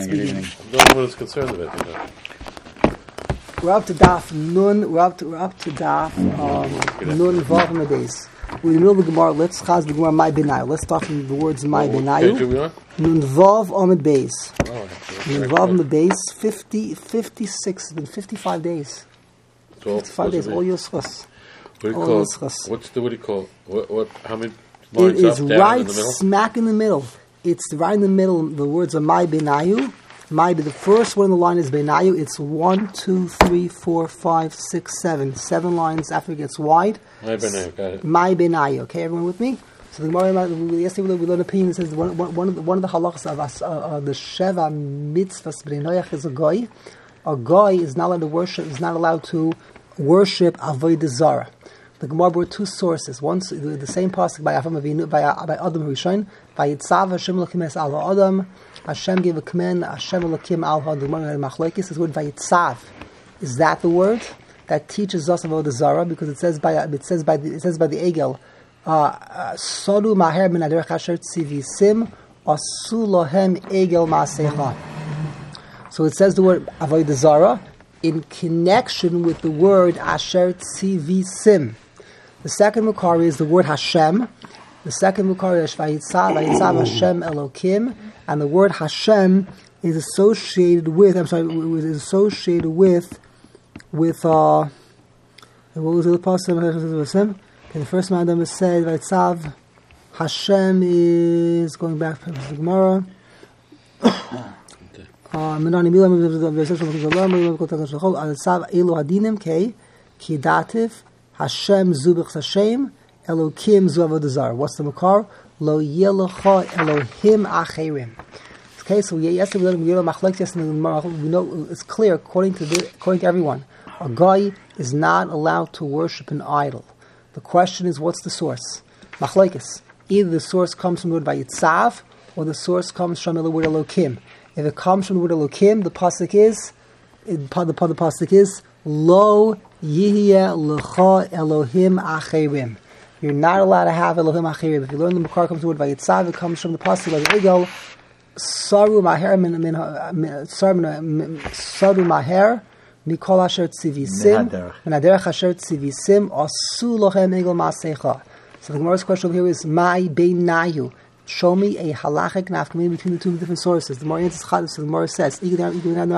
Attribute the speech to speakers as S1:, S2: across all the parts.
S1: Let's begin.
S2: No one is concerned about it.
S1: We're up to Daf Nun. We're up to Daf Nun Vav Medbeis. We're in the middle of the Gemara. Let's chaz the Gemara My Benayu. Let's start from the words My Benayu. Nun Vav Medbeis. Nun Vav Medbeis. 56. It's been 55 days. 55 days. All Yoschus.
S2: What do you call? What? How many lines
S1: it is
S2: up, down,
S1: right
S2: in the middle?
S1: smack in the middle. It's right in the middle. The words are My Benayu. The first one in the line is Benayu. It's 1, 2, 3, 4, 5, 6, 7. 7 lines after it gets wide.
S2: My Benayu, got it.
S1: My Benayu. Okay, everyone with me? So the Gemara, yesterday we learned an opinion that says one of the halachas of the Sheva mitzvahs B'nei is a goy. A goy is not allowed to worship. Is not allowed to worship avodah zarah. The Gemara brought two sources. One, the same pasuk by Avram Avinu, by Adam Rishon, by Yitzav Hashem Elokim Es Al Adam. Hashem gave a command. Hashem Elokim Al Adam. The Gemara Machlokes is the word Vayitzav. Is that the word that teaches us about the Zara? Because it says by the Egel, Sodu Maher Min Aderech Asher Tzivi Sim Asu Lohem Egel Maasecha. So it says the word Avodah Zara in connection with the word Asher Tzivi Sim. The second Makari is the word Hashem. The second Makari is Vayitzav Hashem Elokim, and the word Hashem is associated with. Is associated with. What was the pasuk? The first Adam is said Vayitzav Hashem is going back to the Gemara. Hashem Zubich Hashem Elokim Zu Avodah Zarah. What's the makar? Lo Yelecha Elohim Acherim. Okay, so yesterday we know it's clear according to everyone. A guy is not allowed to worship an idol. The question is, what's the source? Machlokes. Either the source comes from the word Vayitzav, or the source comes from the word Elokim. If it comes from the word Elokim, the pasuk is Lo Yihye Lecha Elohim Acherim. You're not allowed to have Elohim Acherim. If you learn the Makar comes from the word Vayitzav, it comes from the pasuk of the Egel. Saru Maher Mikol Asher Tzivi Sim Min Aderech Asher Tzivi Sim Asu Lohem Egel Maasecha. So the Gemara's question over here is My Benayu. Show me a halachic nafkamin between the two different sources. The more answers chadus, so the more it says a God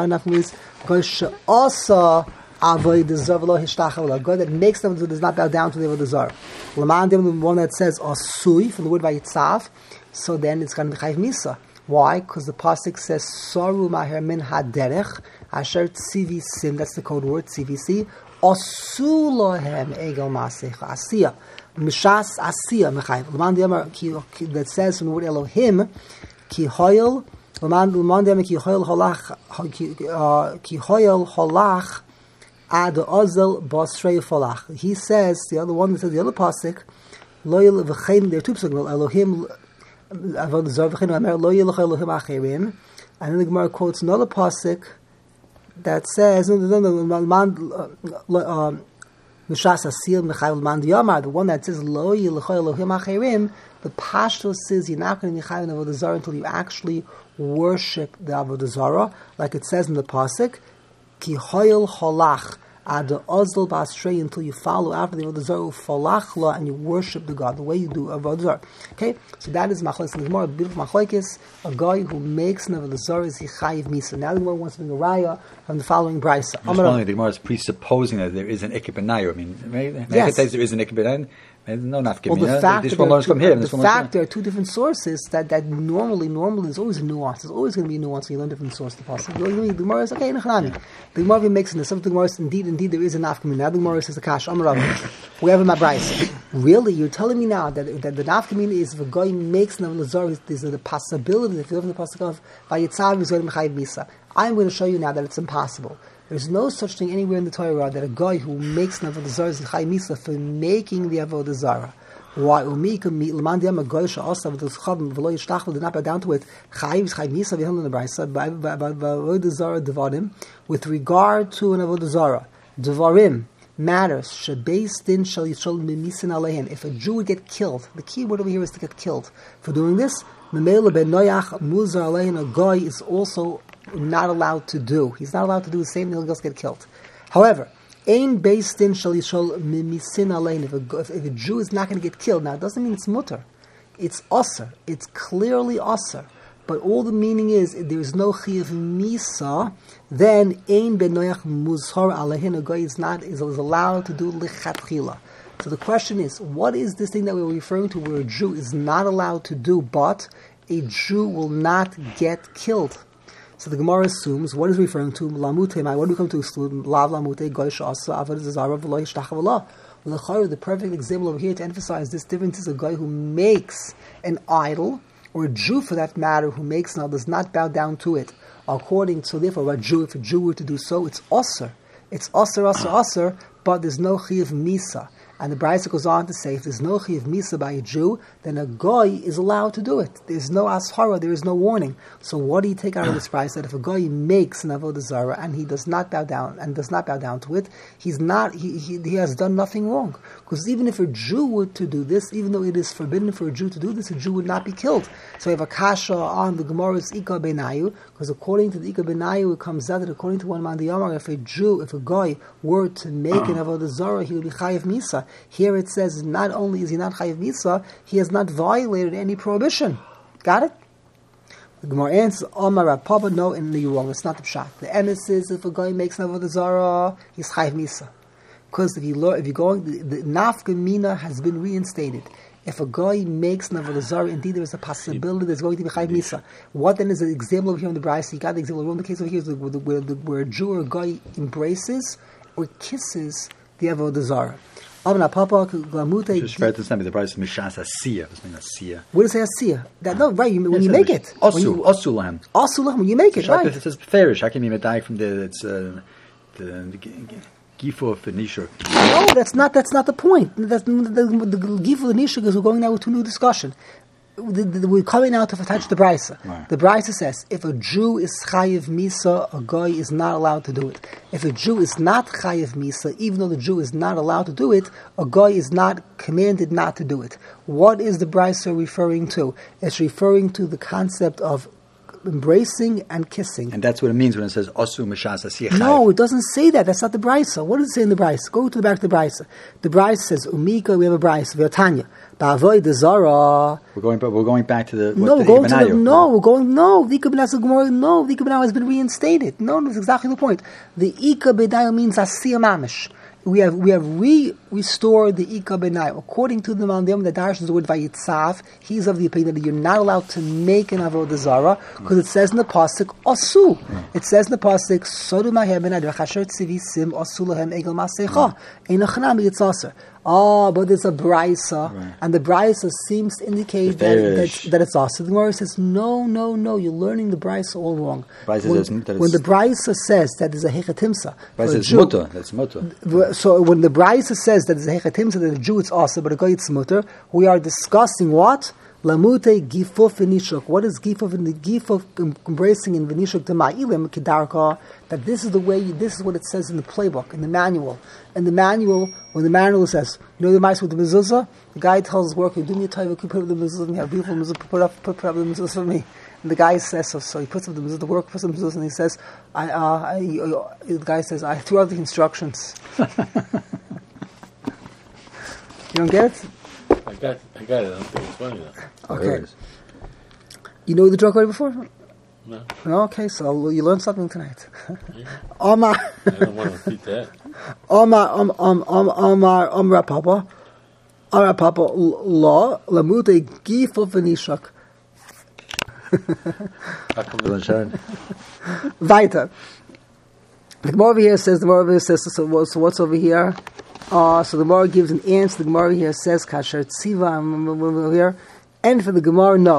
S1: that makes them does not bow down to the avodah zarah. Laman the one that says asui from the word Vayitzav, so then it's going to be chayv misa. Why? Because the pasuk says saru maher min haderech asher tzivi sim. That's the code word CVC. Asu lohem egel maasecha asiya. Mishas asiya mechayv. Laman the that says from the word Elohim ki hoyel. Laman the ki hoyel holach. Ad ozel basrei falach. He says the other one that says the other pasuk loyal v'chein. There are two pasuk Elohim avodah zarah v'chein amer loyal Elohim acherim, and then the Gemara quotes another pasuk that says mishas asil mechayv l'man diyamar. The one that says loyal Elohim acherim. The pashto says you're not going to be chayv avodah zarah until you actually worship the avodah zarah, like it says in the pasuk. Ki hoyel holach ad ozl basrei, until you follow after the avodah zarah falachla and you worship the God the way you do avodah zarah. Okay, so that is machlokes. There's more beautiful machlokes. A guy who makes an avodah zarah is chayiv misa. Now the Gemara wants to bring a raya from the following brisa.
S3: The Gemara is presupposing that there is an ikar benayu. I mean,
S1: yes.
S3: There is an ikar benayu. No, not
S1: well, the fact there are two different sources that normally there's always a nuance. There's always going to be a nuance when you learn different sources. The Gemara is okay. The Gemara makes in the subject. The Gemara is indeed there is a nafkamin. Now the Gemara says the kash amarav. We have a mabrayis. Really, you're telling me now that the nafkamin is if a guy makes an avodah zarah, there's the possibility that if you look in the pasuk of Vayitzav is going to mechayiv misa. I'm going to show you now that it's impossible. There's no such thing anywhere in the Torah that a guy who makes an avodah zarah is chayv misa for making the avodah zarah. Why? L'man diyam a goy she'asa v'doschav v'lo yishtach v'do not bow down to it. Chayv misa v'hil in the brayso v'avodah zarah devarim. With regard to an avodah zarah, devarim matters. Shebeis din shel yishol mimisin aleihen. If a Jew would get killed, the key word over here is to get killed for doing this. Memela ben noyach muzar aleihen. A guy is also not allowed to do. He's not allowed to do the same thing, he'll just get killed. However, Ein based in shal yishol misin alein. If a Jew is not going to get killed, now it doesn't mean it's mutter. It's aser. It's clearly aser. But all the meaning is, if there is no chiyuv misa, then ein benoyach muzhar alehin, a guy is allowed to do lichatchila. So the question is, what is this thing that we're referring to where a Jew is not allowed to do, but a Jew will not get killed? So the Gemara assumes, what is referring to? Lamute, what do we come to exclude? Lav lamute, goy sh'asa, avad zara, v'lo yishtachav Allah. Well, the perfect example over here to emphasize this difference is a guy who makes an idol, or a Jew for that matter, who makes an idol, does not bow down to it. So therefore, if a Jew were to do so, it's aser. It's aser, but there's no chiyuv misa. And the Brisa goes on to say, if there's no chiyuv misa by a Jew, then a goy is allowed to do it. There's no ashara, there is no warning. So what do you take out of this Brisa? That if a goy makes an avodah zarah and he does not bow down to it, he has done nothing wrong. Because even if a Jew were to do this, even though it is forbidden for a Jew to do this, a Jew would not be killed. So we have a kasha on the Gemara's Ika Benayu, because according to the Ika Benayu, it comes out that according to one man the Yamar, if a goy were to make an avodah zarah, he would be chayiv misa. Here it says, not only is he not chayiv misa, he has not violated any prohibition. Got it? The Gemara answers, Omar Rav Papa, no, and you're wrong. It's not the pshat. The emes is, if a guy makes an avodah zarah, he's chayiv misa. Because if you're going, the nafka mina has been reinstated. If a guy makes an avodah zarah, indeed there is a possibility there's going to be chayiv misa. What then is the example over here in the Brisa? You got the example. The case over here is where a Jew or a guy embraces or kisses the avodah zarah.
S3: Just fair to say, the price of mishas asiya.
S1: What does it say asiya? No, right. When you make it,
S3: osulahem.
S1: Osulahem. When you make it, right?
S3: It says fairish. How can you die from the gifo for nishuk?
S1: No, that's not the point. That's the gifo for nishuk is we're going now to a new discussion. We're coming out to touch the Brisa.
S3: Right.
S1: The Brisa says, if a Jew is chayiv misa, a guy is not allowed to do it. If a Jew is not chayiv misa, even though the Jew is not allowed to do it, a guy is not commanded not to do it. What is the Brisa referring to? It's referring to the concept of embracing and kissing.
S3: And that's what it means when it says osu mishas asiyah.
S1: No, it doesn't say that. That's not the Brisa. What does it say in the Brisa? Go to the back of the Brisa. The Brisa says, Umika, we have a Brisa, V'yotanya. Ba'avoy the Zara. We're
S3: going back to the
S1: the Ika B'nayu has been reinstated. No, that's exactly the point. The Ika B'nayu means asiyah mamish. We have restored the Ika B'nayu. According to the Mandim, the Darsh is the word Vayitzav. He's of the opinion that you're not allowed to make an avodah zarah because it says in the pasuk Osu. It says in the pasuk Sodu Mahem B'nai V'chasher Tzivisim Osu Lahem Egel Masecha Einachanami It's Aser. But there's a Brisa, and the Brisa seems to indicate that it's us. So the Gemara says, no, you're learning the Brisa all wrong. When the Brisa says that there's a Hechatimsa,
S3: that's mutter.
S1: So when the Brisa says that there's a Hechatimsa, that a Jew it's asa, but a guy it's mutter, we are discussing what? Lamute gifuf v'nishuk. What is gifuf and the gifuf embracing in v'nishuk to ma'ilim kedarka? That this is the way. This is what it says in the playbook, in the manual. In the manual, when the manual says, you know the mice with the mezuzah, the guy tells his worker, "Do me a taiva, put up the mezuzah. We have beautiful mezuzah. Put up the mezuzah for me." And the guy says, so he puts up the mezuzah. The worker puts up the mezuzah, and he says, the guy says, "I threw out the instructions." You don't get it?
S2: I got it. I don't think it's funny though.
S1: Okay. You know the joke right before?
S2: No.
S1: Okay, so you learned something tonight.
S2: Yeah.
S1: Omar.
S2: I don't want to repeat that.
S1: Omar Papa. Law lamute gifo v'nishak. Weiter. The Gemara over here says. So what's over here? So the Gemara gives an answer. The Gemara here says kasher tziva here. And for the Gemara, no.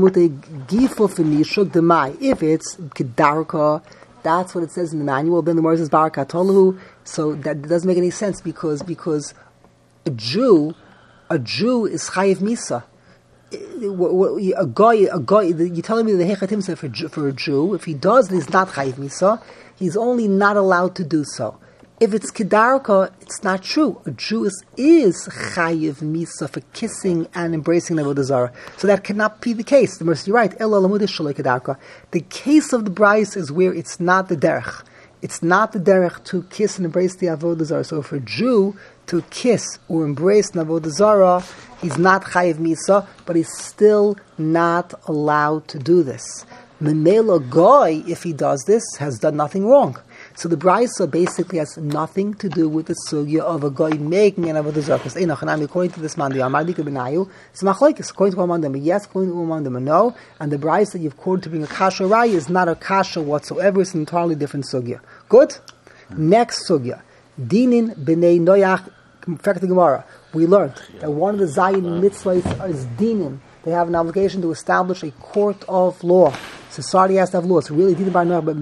S1: If it's kedarka, that's what it says in the manual. Then the Gemara says barakatolu. So that doesn't make any sense because a Jew is chayiv misa. A guy. You're telling me the hechatim said for a Jew, if he does, he's not chayiv misa. He's only not allowed to do so. If it's kedarka, it's not true. A Jew is chayiv misa for kissing and embracing the avodah zarah. So that cannot be the case. The mercy, you're right. The case of the brais is where it's not the derech. It's not the derech to kiss and embrace the avodah zarah. So for a Jew to kiss or embrace the avodah zarah, he's not chayiv misa, but he's still not allowed to do this. Memela goy, if he does this, has done nothing wrong. So the brisa basically has nothing to do with the sugya of a goy making an avodah zarah. According to this man, the Amar Dika Benayu, it's machlokes. According to one of them, yes. According to one of them, no. And the brisa that you've quoted to bring a kasha rai is not a kasha whatsoever. It's an entirely different sugya. Good. Next sugya, dinin b'nei noyach. Fact the Gemara, we learned that one of the zayin mitzvahs is dinin. They have an obligation to establish a court of law. Society has to have laws. So really, is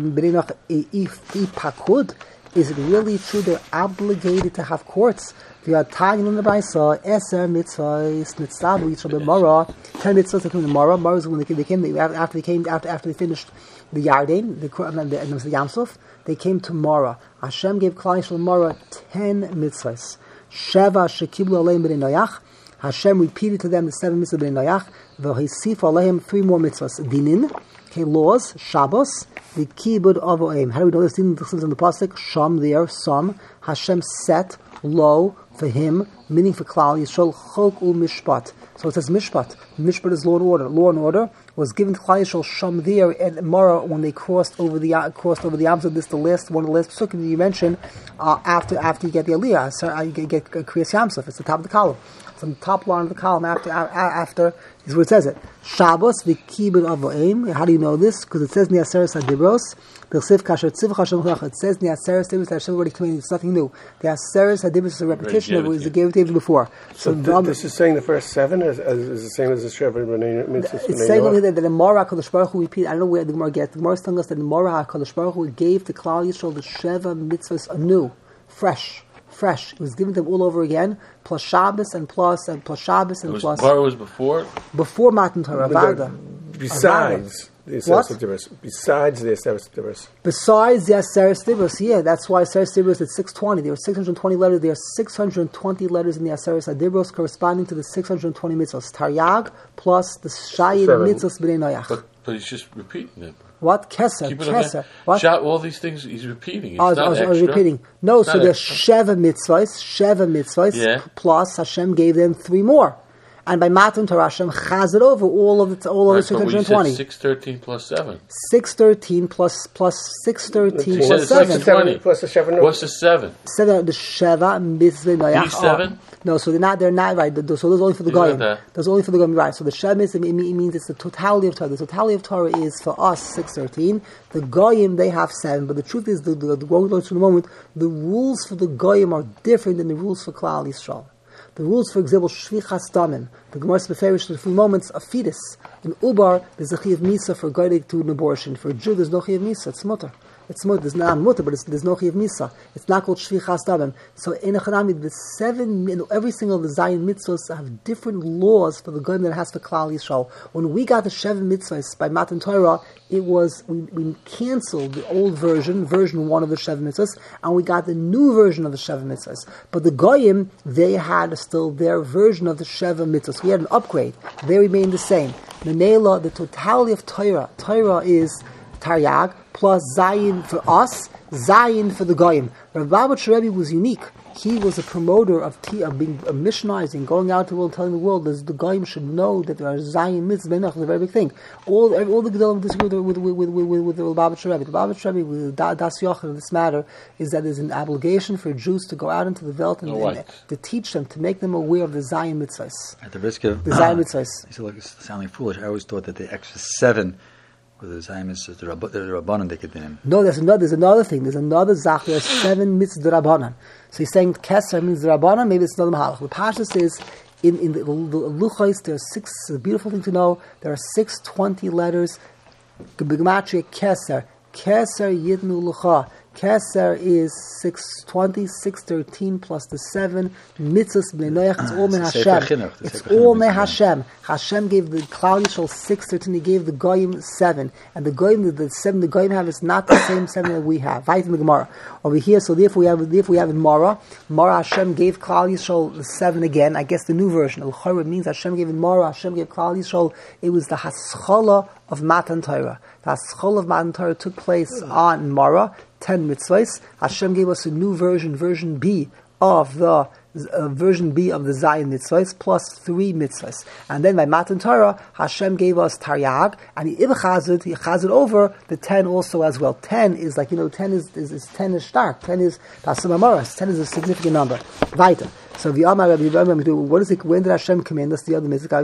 S1: it really true they're obligated to have courts? We are tagging in the Brisa, Eser mitzvahs, nitzavu yitzhar b'mara, 10 mitzvahs that came to Mara. Mara is when they came after they finished the Yarden, the Yamsuf, they came to Mara. Hashem gave Klal Yisrael Mara 10 mitzvahs. Sheva shekiblu aleim b'nei Noach. Hashem repeated to them the 7 mitzvahs b'nei Noach. V'hisif aleim 3 more mitzvahs. Dinin, okay, laws, Shabbos, the kibud avoim. How do we know this? Dinin is in the pasuk. Sham there, some. Hashem set low for him, meaning for Klal Yisrael, chok u mishpat. So it says mishpat. Mishpat is law and order. Law and order was given to Klal Yisrael Sham there and Mara when they crossed over the Yamsuf. This is the last one of the last psukim you mentioned after you get the Aliyah. So you get Kriyas Yamsuf. It's the top of the column. It's on the top line of the column after is where it says it. Shabbos the kibud avoim. How do you know this? Because it says Niaseres Hadibros. It says Niaseres Hadibros. Hashem already claimed it's nothing new. The Niaseres Hadibros is a repetition of what he gave it before.
S4: So this is saying the first 7 is the same as the Sheva B'nei mitzvahs.
S1: It's saying that the Mara HaKadosh Baruch Hu repeat. I don't know where the Gemara gets. The Gemara is telling us that the Mara HaKadosh Baruch Hu gave to Klal Yisrael the Sheva mitzvahs anew, fresh. It was given to them all over again, plus Shabbos and plus Shabbos and plus.
S2: Mara was before
S1: Matan Torah.
S4: Besides the Aseres Dibros. Besides the Aseres Dibros, yeah, that's why Aseres Dibros at 620. There were 620 letters. There are 620 letters in the Aseres Dibros corresponding to the 620 mitzvahs. Taryag plus the Shayid mitzvahs b'nei Noach.
S2: But he's just repeating it.
S1: What? Keser.
S2: What? All these things he's repeating. It's not extra.
S1: Repeating. No, so there's Sheva mitzvahs, plus Hashem gave them 3 more. And by Matan Torah, Hashem chaz it over all of the 620.
S2: 613 plus 7.
S1: 613 plus 613 plus 7.
S4: Plus the 7.
S2: What's the 7?
S1: 7. The Sheva mitzvah Noach.
S2: 7?
S1: No, so they're not right. So those only for the Goyim. Those only for the Goyim, right? So the Sheva mitzvah means it's the totality of Torah. The totality of Torah is for us 613. The Goyim they have 7. But the truth is, the going to the moment, the rules for the Goyim are different than the rules for Klal Yisrael. The rules, for example, Shvichas Damim. The Gemara Beferish, the few moments, a fetus. In Ubar, there's a Chiyav Misa for going to an abortion. For a Jew, there's no Chiyav Misa. It's mutter. There's not mutter, but there's no Chiyav Misa. It's not called Shvichas Damim. So in Echanami, every single of the Zayin mitzvahs have different laws for the Goyim that it has for Klal Yisrael. When we got the Sheva mitzvahs by Matan Torah, it was, we canceled the old version 1 of the Sheva mitzvahs, and we got the new version of the Sheva mitzvahs. But the Goyim, they had still their version of the Sheva mitzvahs. We had an upgrade. They remained the same. Menela, the totality of Torah is Taryag plus Zayin for us, Zayin for the Goyim. Rav Lubavitcher Rebbe was unique. He was a promoter of being missionizing, going out to the world, telling the world that the Goyim should know that there are Zayin mitzvahs. It's a very big thing. All the Gedolim disagree with the Lubavitcher Rebbe. The Lubavitcher Rebbe, with Das Yochel in this matter, is that there's an obligation for Jews to go out into the Welt and to teach them, to make them aware of the Zayin mitzvahs.
S3: At the risk of
S1: the Zayin mitzvahs.
S3: It's sounding foolish. I always thought that the extra 7 with the Zayin mitzvahs, the Rabbanan they could do him.
S1: No, there's another thing. There's another Zach. There are 7 mitzvahs the Rabbanan. So he's saying Keser means the Rabbanan. Maybe it's another Mahalach. The Pasha says in the Luchos there are 6. It's a beautiful thing to know. There are 620 letters. Gematria Keser. Keser Yidnu Lucha. Keser is 620, 613 plus the 7. Mitzvahs b'nei Noach, it's all min Hashem. It's all min Hashem. Hashem gave the Klal Yisrael 613, he gave the Goyim 7. And the Goyim, the 7 the Goyim have is not the same 7 that we have. Right in the Gemara. Over here, so therefore we have in Mara Hashem gave Klal Yisrael the 7 again. I guess the new version. Al-Chorah means Hashem gave in Mara, Hashem gave Klal Yisrael. It was the Haskalah of Matan Torah. The Haskalah of Matan Torah took place on Mara. 10 mitzvahs. Hashem gave us a new version B of the Zion mitzvahs plus 3 mitzvahs. And then by Matan Torah, Hashem gave us Taryag, and he chazed over the 10 also as well. 10 is like, 10 is stark. 10 is Tasamamoras. 10 is a significant number. Weiter. So what is it? When did Hashem command us the other mitzvah?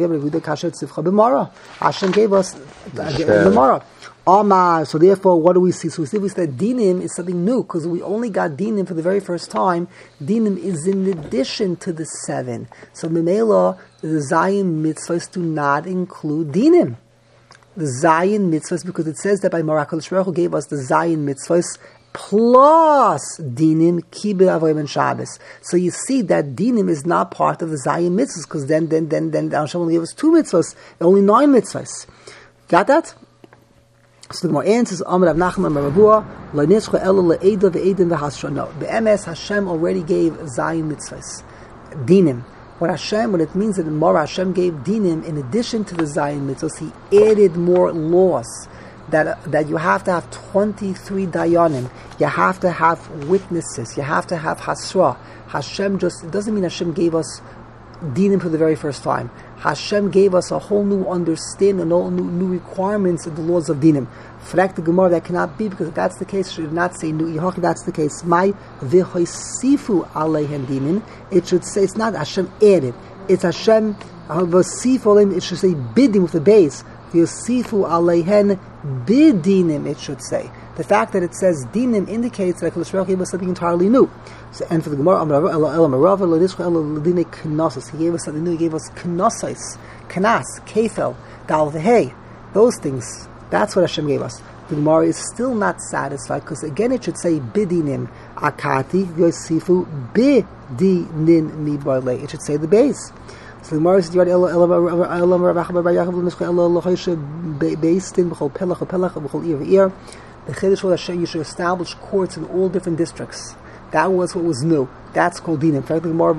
S1: Hashem gave us the Mara. So therefore, what do we see? So we see that dinim is something new, because we only got dinim for the very first time. Dinim is in addition to the 7. So Memela, the Zion mitzvahs do not include dinim. The Zion mitzvahs, because it says that by Mara HaKadosh Baruch Hu gave us the Zion mitzvahs plus dinim kibur avodim and Shabbos. So you see that dinim is not part of the Zion mitzvahs, because then Hashem only gave us 2 mitzvahs, only 9 mitzvahs. Got that? So the Gemara answers, Amar Rav Nachman Bar Rabua, Lo nitzcha ela le'eda ve'edim v'hasra. No, be'emes Hashem already gave Zion mitzvahs, dinim. What it means that in Mara Hashem gave dinim in addition to the Zion mitzvahs, He added more laws. That you have to have 23 dayanim, you have to have witnesses, you have to have hasra. Hashem it doesn't mean Hashem gave us dinim for the very first time. Hashem gave us a whole new understanding, all new requirements of the laws of dinim. Frak the Gemara, that cannot be, because if that's the case, it should not say nu ihoch. That's the case. My v'hoisifu aleihem dinim. It should say, it's not Hashem added. It's Hashem v'hoisifu aleihem. It should say bidim with the base. V'hoisifu aleihem bidinim. It should say. The fact that it says dinim indicates that HaKadosh Baruch Hu gave us something entirely new. So, and for the Gemara, He gave us something new. He gave us knossos, kanas, kefel, dal v'hei. Those things. That's what Hashem gave us. The Gemara is still not satisfied, because again it should say bidinim akati yosifu bidinim mibarle. It should say the base. So the Gemara is the Chiddush was that you should establish courts in all different districts. That was what was new. That's called dinim. In fact, the Gemara,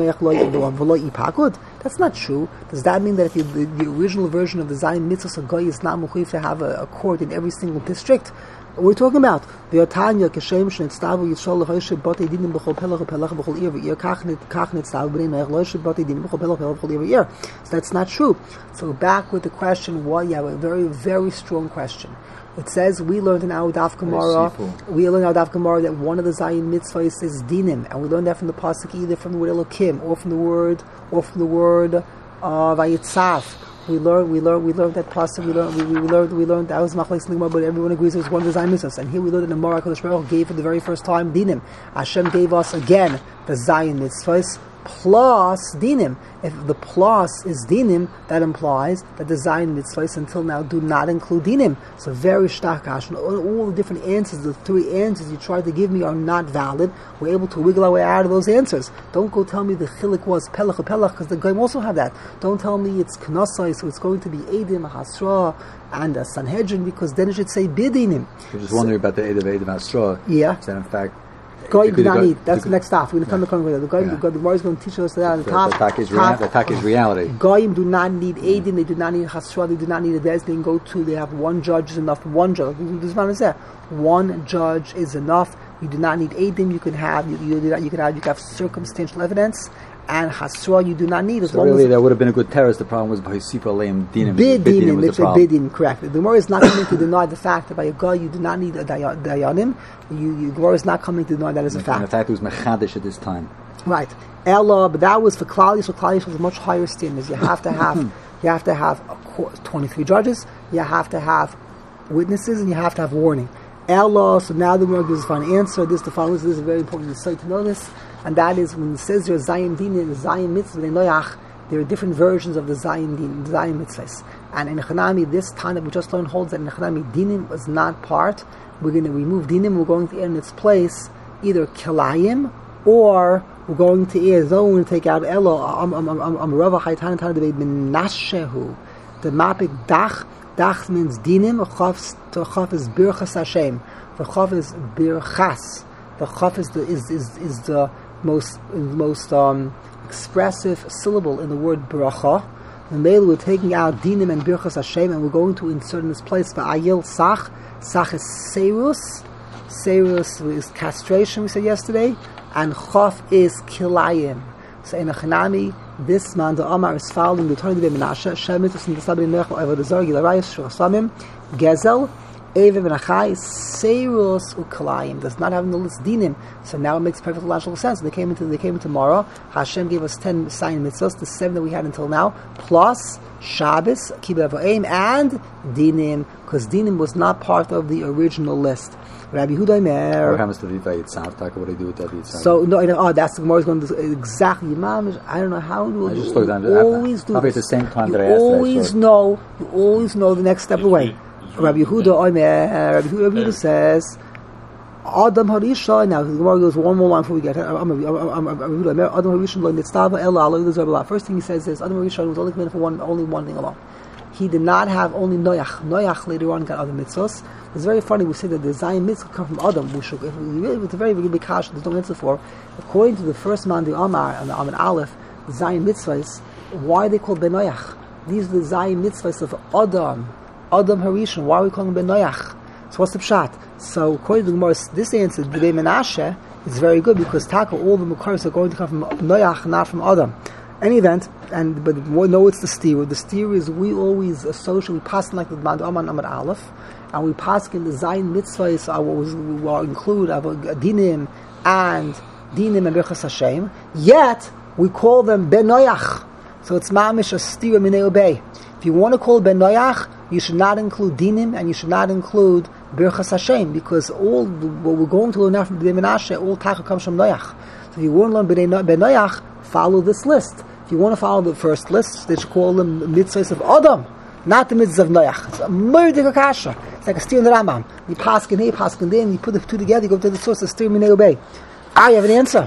S1: that's not true. Does that mean that if the original version of the Zion Mitzvah Goy is not mechuyev to have a court in every single district? What are we talking about? The Otanya Keshem Shnetstavu Yisrael Lechoyshe Botei Dinim B'chol Pelach Pelach B'chol Ir V'ir Kach Netstavu B'nei Noach Lechoyshe Botei Dinim B'chol Pelach Pelach B'chol Ir V'ir. So that's not true. So back with the question, you have a very, very strong question. It says, we learned in our Daf Gemara, that one of the Zion mitzvahs is dinim, and we learned that from the pasuk, either from the word Elokim or from the word Vayitzaf. We learned that pasuk. We learned that was machlokes in the Gemara, but everyone agrees it was one of the Zion mitzvahs. And here we learned that the Mara HaKadosh Baruch Hu gave for the very first time dinim. Hashem gave us again the Zion mitzvahs plus dinim. If the plus is dinim, that implies that the Zion mitzvahs until now do not include dinim. So very stark question. All the different answers, the 3 answers you tried to give me are not valid. We're able to wiggle our way out of those answers. Don't go tell me the chilik was pelach, because the Goyim also have that. Don't tell me it's knosai, so it's going to be edim, hasra, and a Sanhedrin, because then it should say bidinim.
S3: You're just wondering about the edim hasra.
S1: Yeah.
S3: That in fact,
S1: Goyim do not need. That's the next stuff. We're going to come to the Goyim. The Gemara is going to teach us that on the top.
S3: The attack is reality.
S1: Goyim do not need Eidim. They do not need Hasra. They do not need a Bez. They can go to. They have one judge is enough. One judge. This man is there. One judge is enough. You do not need Eidim. You can have. You can have circumstantial evidence. And Hasra you do not need.
S3: So really, that would have been a good terrorist. The problem was by Sipra Leim Dinim.
S1: Bidinim, literally Bidinim, correct. The Gemara is not coming to deny the fact that by a guy you do not need a Dayanim. The Gemara is not coming to deny that as a fact.
S3: And the fact it was Mechadish at this time.
S1: Right. Ella, but that was for Klal Yisrael. Klal Yisrael was a much higher standard. You have to have 23 judges. You have to have witnesses, and you have to have warning. Ella. So now the Gemara gives us an answer. This is the following. This is very important to know this. And that is when it says your Zion Din and Zion Mitzvah, there are different versions of the Zayin mitzvahs. And in Chanami, this time that we just learned holds that in Chanami, dinim was not part. We're going to remove dinim, we're going to add in its place either kilayim, or we're going to add, though we're going to take out Elo, Rava Chaitan Tana Debei Menashehu, the mapik dach. Dach means dinim, chaf is birchas Hashem. The chaf is birchas. The chaf is the most expressive syllable in the word bracha. And mainly we're taking out dinim and birchas Hashem, and we're going to insert in this place va'ayil sach. Sach is serus. Serus is castration, we said yesterday, and chaf is kilayim. So in a Chanami, this man, the Amar, is following the Torah of Menashe, Shemitus and the Sabin Nechel, Evo the Zor, Gilarayis, Shursamim, Gezel, Evim and Achai, Seirus, Ukalayim, does not have in the list dinim. So now it makes perfect logical sense. They came into Mara. Hashem gave us 10 sign mitzvahs, the 7 that we had until now, plus Shabbos, Kibbutz Avoim, and dinim, because dinim was not part of the original list. Rabbi Yehuda Omer.
S3: What happens to the Vayitzav? What do you do with that Vayitzav?
S1: So that's the Gemara is going to do exactly. I don't know how to do it.
S3: I just looked at
S1: it. Always do.
S3: Probably at the same time that I
S1: asked. You always know the next step away. Rabbi Yehuda Omer. Rabbi Yehuda says, Adam Harisha. Now the Gemara goes one more line before we get. Adam Harisha lo nitztava ela alo l'zarbala. First thing he says is Adam Harisha was only committed for only one thing alone. He did not have only Noach. Noach later on got other mitzvahs. It's very funny, we say that the Zayin mitzvah come from Adam. It's a very, very big kash, there's no mitzvah for. According to the first man, the Amar, and the Amar Aleph, the Zayin mitzvahs, why are they called Ben Noach? These are the Zayin mitzvahs of Adam Harishon. Why are we calling them Ben Noach? So what's the pshat? So according to the Gemara, this answer, the Bnei Menashe, is very good because Taka, all the Makaris are going to come from Noach, not from Adam. Any event, but no, it's the steer. The steer is we always associate, we pass like the Mad Amar and Amar Aleph, and we pass in the Zayin mitzvahs will include dinim and birchas Hashem. Yet we call them Ben Noach. So it's mamish a steer minei obey. If you want to call Ben Noach, you should not include dinim and you should not include birchas Hashem, because all what we're going to learn now from Bnei Menashe, all taka comes from Noach. So if you want to learn Ben Noach, follow this list. If you want to follow the first list, they should call them mitzvahs of Adam, not the mitzvahs of Noach. It's a murder kasha. It's like a steer in the Rambam. You pass in here, pass in there, and you put the two together, you go to the source of steer minei obey. You have an answer.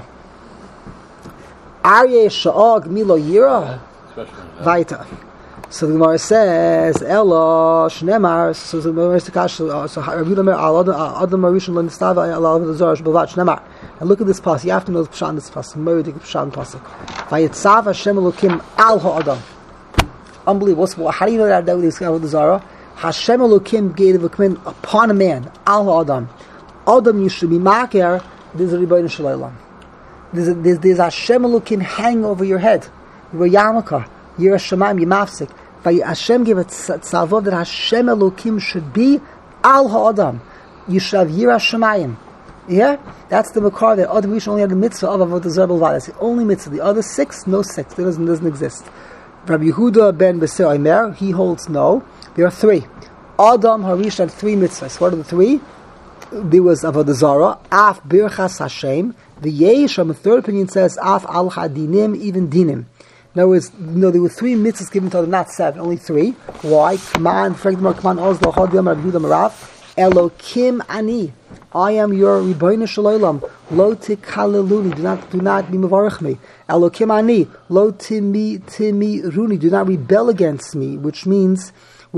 S1: Aryeh sha'og milo yira vaita. So the Gemara says, Elo shnemar. So the Gemara says, so Rabbi Yehuda Adam Harishon lo nistava ela the Zohar shbevat shnemar. And look at this pasuk. You have to know the pshat in this pasuk. Murder pshat in pasuk. Vayitzav Hashem Elokim al ha'adam. Unbelievable. How do you know that with the Zohar? Hashem Elokim gave a command upon a man, al ha'adam. Adam, you should be makir. There's a Rebbeinu Shalom. There's Hashem Elokim hanging over your head. You were yarmulke. You're a Shemaim, you're mafsik. Hashem gave a tzavov that Hashem Elokim should be al ha'adam. You should have Yirah Shemayim. Yeah? That's the Makar that Adam Rishon only had the mitzvah of Avodah Zarah B'Lvad. That's the only mitzvah. The other 6, no 6. It doesn't exist. Rabbi Yehuda ben Beser Omer, he holds no. There are 3. Adam Harishon had 3 mitzvahs. What are the 3? There was Avodah Zarah, Af Birchas Hashem. The Yesham, the third opinion says, Af Al Hadinim, even Dinim. In other words, there were 3 mitzvahs given to them, not 7, only 3. Why? Come on, Ozlo, Chodiyam, Rabbi Yehuda Marav. Elokim Ani. I am your Rebbeinu Shalom. Lo tikaleluni. Do not be mevarich me. Elokim Ani. Lo timi runi. Do not rebel against me. Which means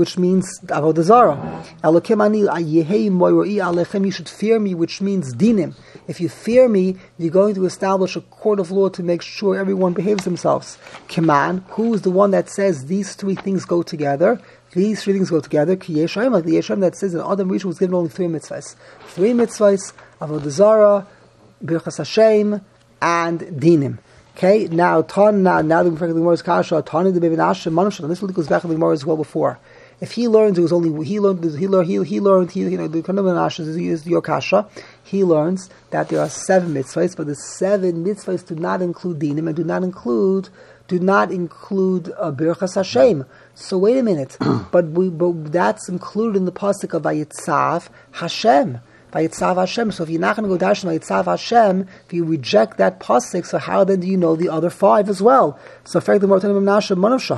S1: Avodah Zarah. Elokim Ani. Yehei moiroi alechem. You should fear me, which means dinim. If you fear me, you're going to establish a court of law to make sure everyone behaves themselves. Kiman, who is the one that says these 3 things go together? These 3 things go together. Ki Yeshayim, like the Yeshayim that says that Adam Rishon was given only 3 mitzvahs. 3 mitzvahs, Avodah Zarah, Birchas Hashem, and Dinim. Okay, now the Gemara's kasha, Tani the Bevinashem, Manushan, and this goes back to the Gemara as well before. If he learns, it was only the kind of Menashe is your kasha. He learns that there are 7 mitzvahs, but the 7 mitzvahs do not include dinim and do not include Birchas Hashem. So wait a minute, but that's included in the pasuk of Vayitzav Hashem. Vayitzav Hashem. So if you're not going to go darshan Vayitzav Hashem, if you reject that pasuk, so how then do you know the other 5 as well? So if you darshan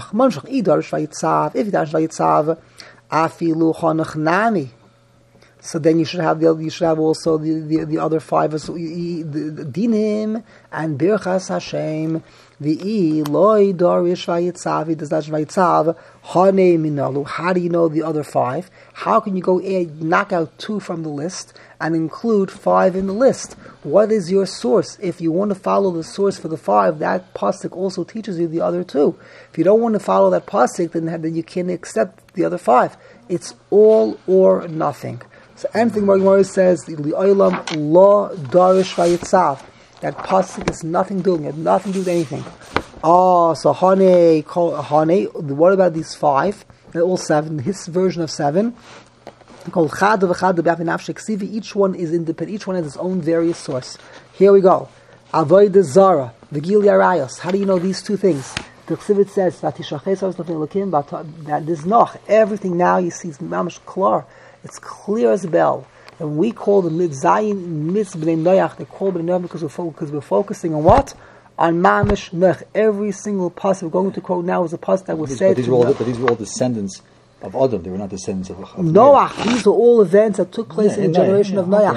S1: Vayitzav, afilu chanachnami. So then you should have also the other 5 as dinim and birchas Hashem. V'i loy darish vayitzav, does that vayitzav hane minalu? How do you know the other 5? How can you go knock out 2 from the list and include 5 in the list? What is your source? If you want to follow the source for the 5, that pasuk also teaches you the other 2. If you don't want to follow that pasuk, then you can't accept the other 5. It's all or nothing. So anything Gemara says, li'olam lo darish vayitzav. That pasuk is nothing doing. It has nothing to do with anything. Oh, so Hane. What about these 5? They're all 7. His version of 7. Called Chad v'Chad b'Nafshei Ksivi. Each one is independent. Each one has its own various source. Here we go. Avodah Zara, V'Gil Yarayos. How do you know these 2 things? The Ksiv says that this noch. Everything now you see is mamash klar. It's clear as a bell. And we call the Midzayin Mitz B'nei Noach, they call B'nei Noach because we're focusing on what? On Mamish Nech. Every single pasuk we're going to quote now is a pasuk that was said.
S3: But these were all descendants of Adam. They were not descendants of
S1: Noach. These are all events that took place in the generation of Noach.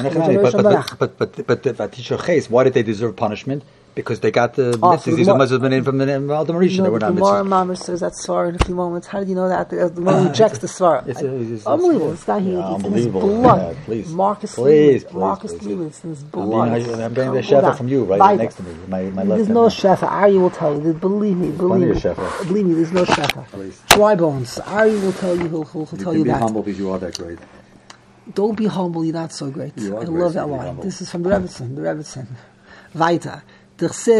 S3: But why did they deserve punishment? Because they got the mitzvahs. These must have been in from the Adam Rishon. They were not mitzvahs.
S1: The Gemara says that Svara in a few moments. How did you know that? The one rejects the Svara. Unbelievable. This guy here, it's in his blood.
S3: Please.
S1: Marcus Lewis, it's in his blood.
S3: I'm getting the shefa from you right next to me. My left
S1: There's no shefa. Ari will tell you. Believe me. Believe me, there's no shefa. Dry bones. Ari will tell you. He'll tell you that.
S3: Be humble because you are that great.
S1: Don't be humble. You're not so great. I love that line. This is from the Rebbetzin. Weiter. See the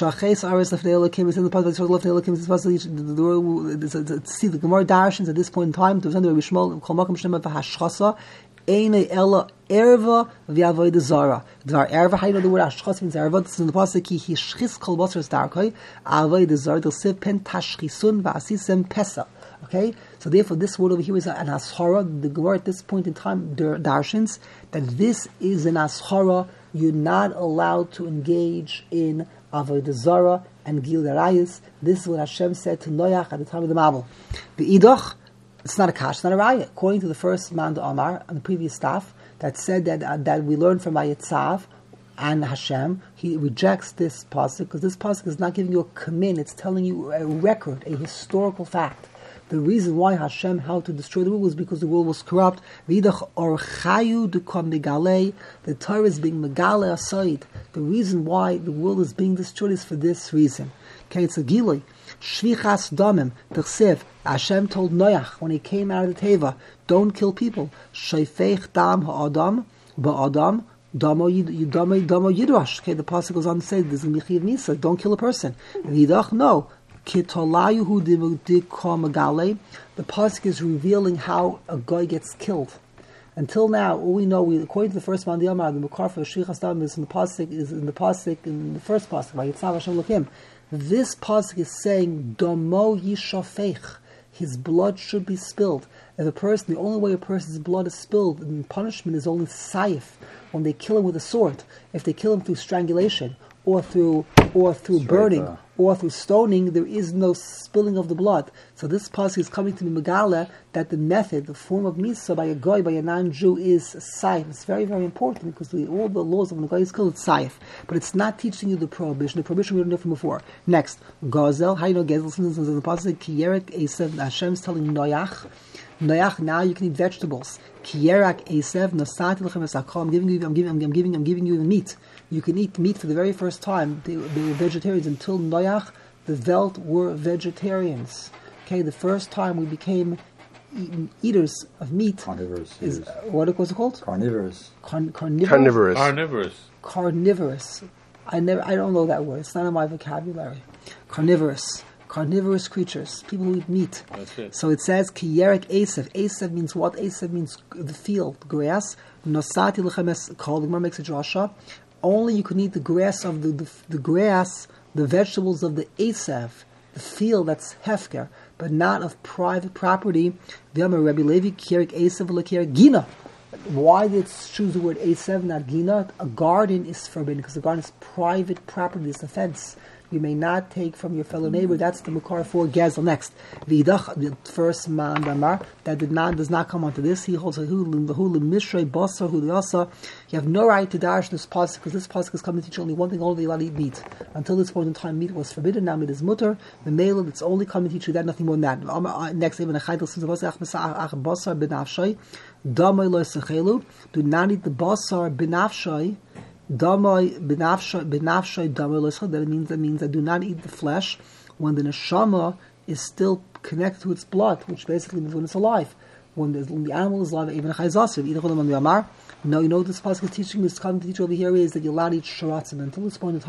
S1: Gemara Darshans at this point in time. There was under Rishmol v'hashchasa eine ella erva v'avodah zara. Dvar erva. How do you know the word hashchasa means erva? This is in the pasuk ki hishchis kol basar darkei avodah zara d'siv pen tashchisun v'asisem pesa. Okay, so therefore this word over here is an ashara. The Gemara at this point in time Darshans that this is an ashara. You're not allowed to engage in avodah zara and gil garayis. This is what Hashem said to Noach at the time of the Mabul. The Idach, it's not a kash, it's not a raya. According to the first man to Amar on the previous staff, that said that we learned from Vayitzav and Hashem, he rejects this pasuk because this pasuk is not giving you a kamin. It's telling you a record, a historical fact. The reason why Hashem had to destroy the world was because the world was corrupt. The Torah is being megale aside. The reason why the world is being destroyed is for this reason. Okay, it's a gilui. Shvichas damim. Hashem told Noach when he came out of the Teva, don't kill people. Sheifech dam ha'adam ba'adam damo yidrash. Okay, the pasuk goes on to say there's a mechiv misa. Don't kill a person. Vidach no. The pasuk is revealing how a guy gets killed. Until now, all we know, according to the first man, the Makar for Shvichas Dam is in the pasuk in the first pasuk. Vayitzav Hashem Elokim. This pasuk is saying Damo yishafech. His blood should be spilled. If the only way a person's blood is spilled in punishment is only saif, when they kill him with a sword. If they kill him through strangulation or through burning or through stoning, there is no spilling of the blood. So this pasuk is coming to be megala that the method, the form of misa by a goy, by a non-Jew, is saif. It's very, very important because all the laws of when a guy is killed, it's saif. But it's not teaching you the prohibition. The prohibition we don't know from before. Next, Gazel. How do you know Gazel? In the pasuk, Kiyerek Esav, Hashem is telling Noach, now you can eat vegetables. Kiyerak Esav, Nosati Lechem Esakol. I'm giving you meat. You can eat meat for the very first time. They were vegetarians until Noach. The Velt were vegetarians. Okay, the first time we became eaters of meat.
S3: Carnivorous.
S1: What was it called?
S3: Carnivorous.
S1: Carnivorous. I don't know that word. It's not in my vocabulary. Carnivorous creatures, people who eat meat. So it says Kiyerik Esav. Esav means what? Esav means the field, the grass. Nosati Lechemes called. The Gemara makes a drasha. Only you can eat the grass of the grass, the vegetables of the Esav, the field that's hefker, but not of private property. The Amar Rabbi Levi Kiyerik Esav Lekiyerik Gina. Why did it choose the word A7, not Gina? A garden is forbidden because the garden is private property, it's a fence. You may not take from your fellow neighbor. That's the Makar for Gezel. Next, Vidach, the first man Damar, that does not come onto this. He holds a Hulu Mishrei Basar Huliasa. You have no right to dash this pasuk because this pasuk is coming to teach only one thing: only allowed to eat meat. Until this point in time, meat was forbidden. Now meat is mutter. The male, it's only coming to teach you that, nothing more than that. Next, even a chaytel says basar benafshay. Damay lo sechelu. Do not eat the basar benafshay. Damay benafshay damay lo sechelu. That means that do not eat the flesh when the neshama is still connected to its blood, which basically means when it's alive. When the animal is alive, even a chayzasim. Either cholam amar. No, you know what this pasuk is teaching? This coming to teach over here is that you're allowed to eat sharatzim. Until this point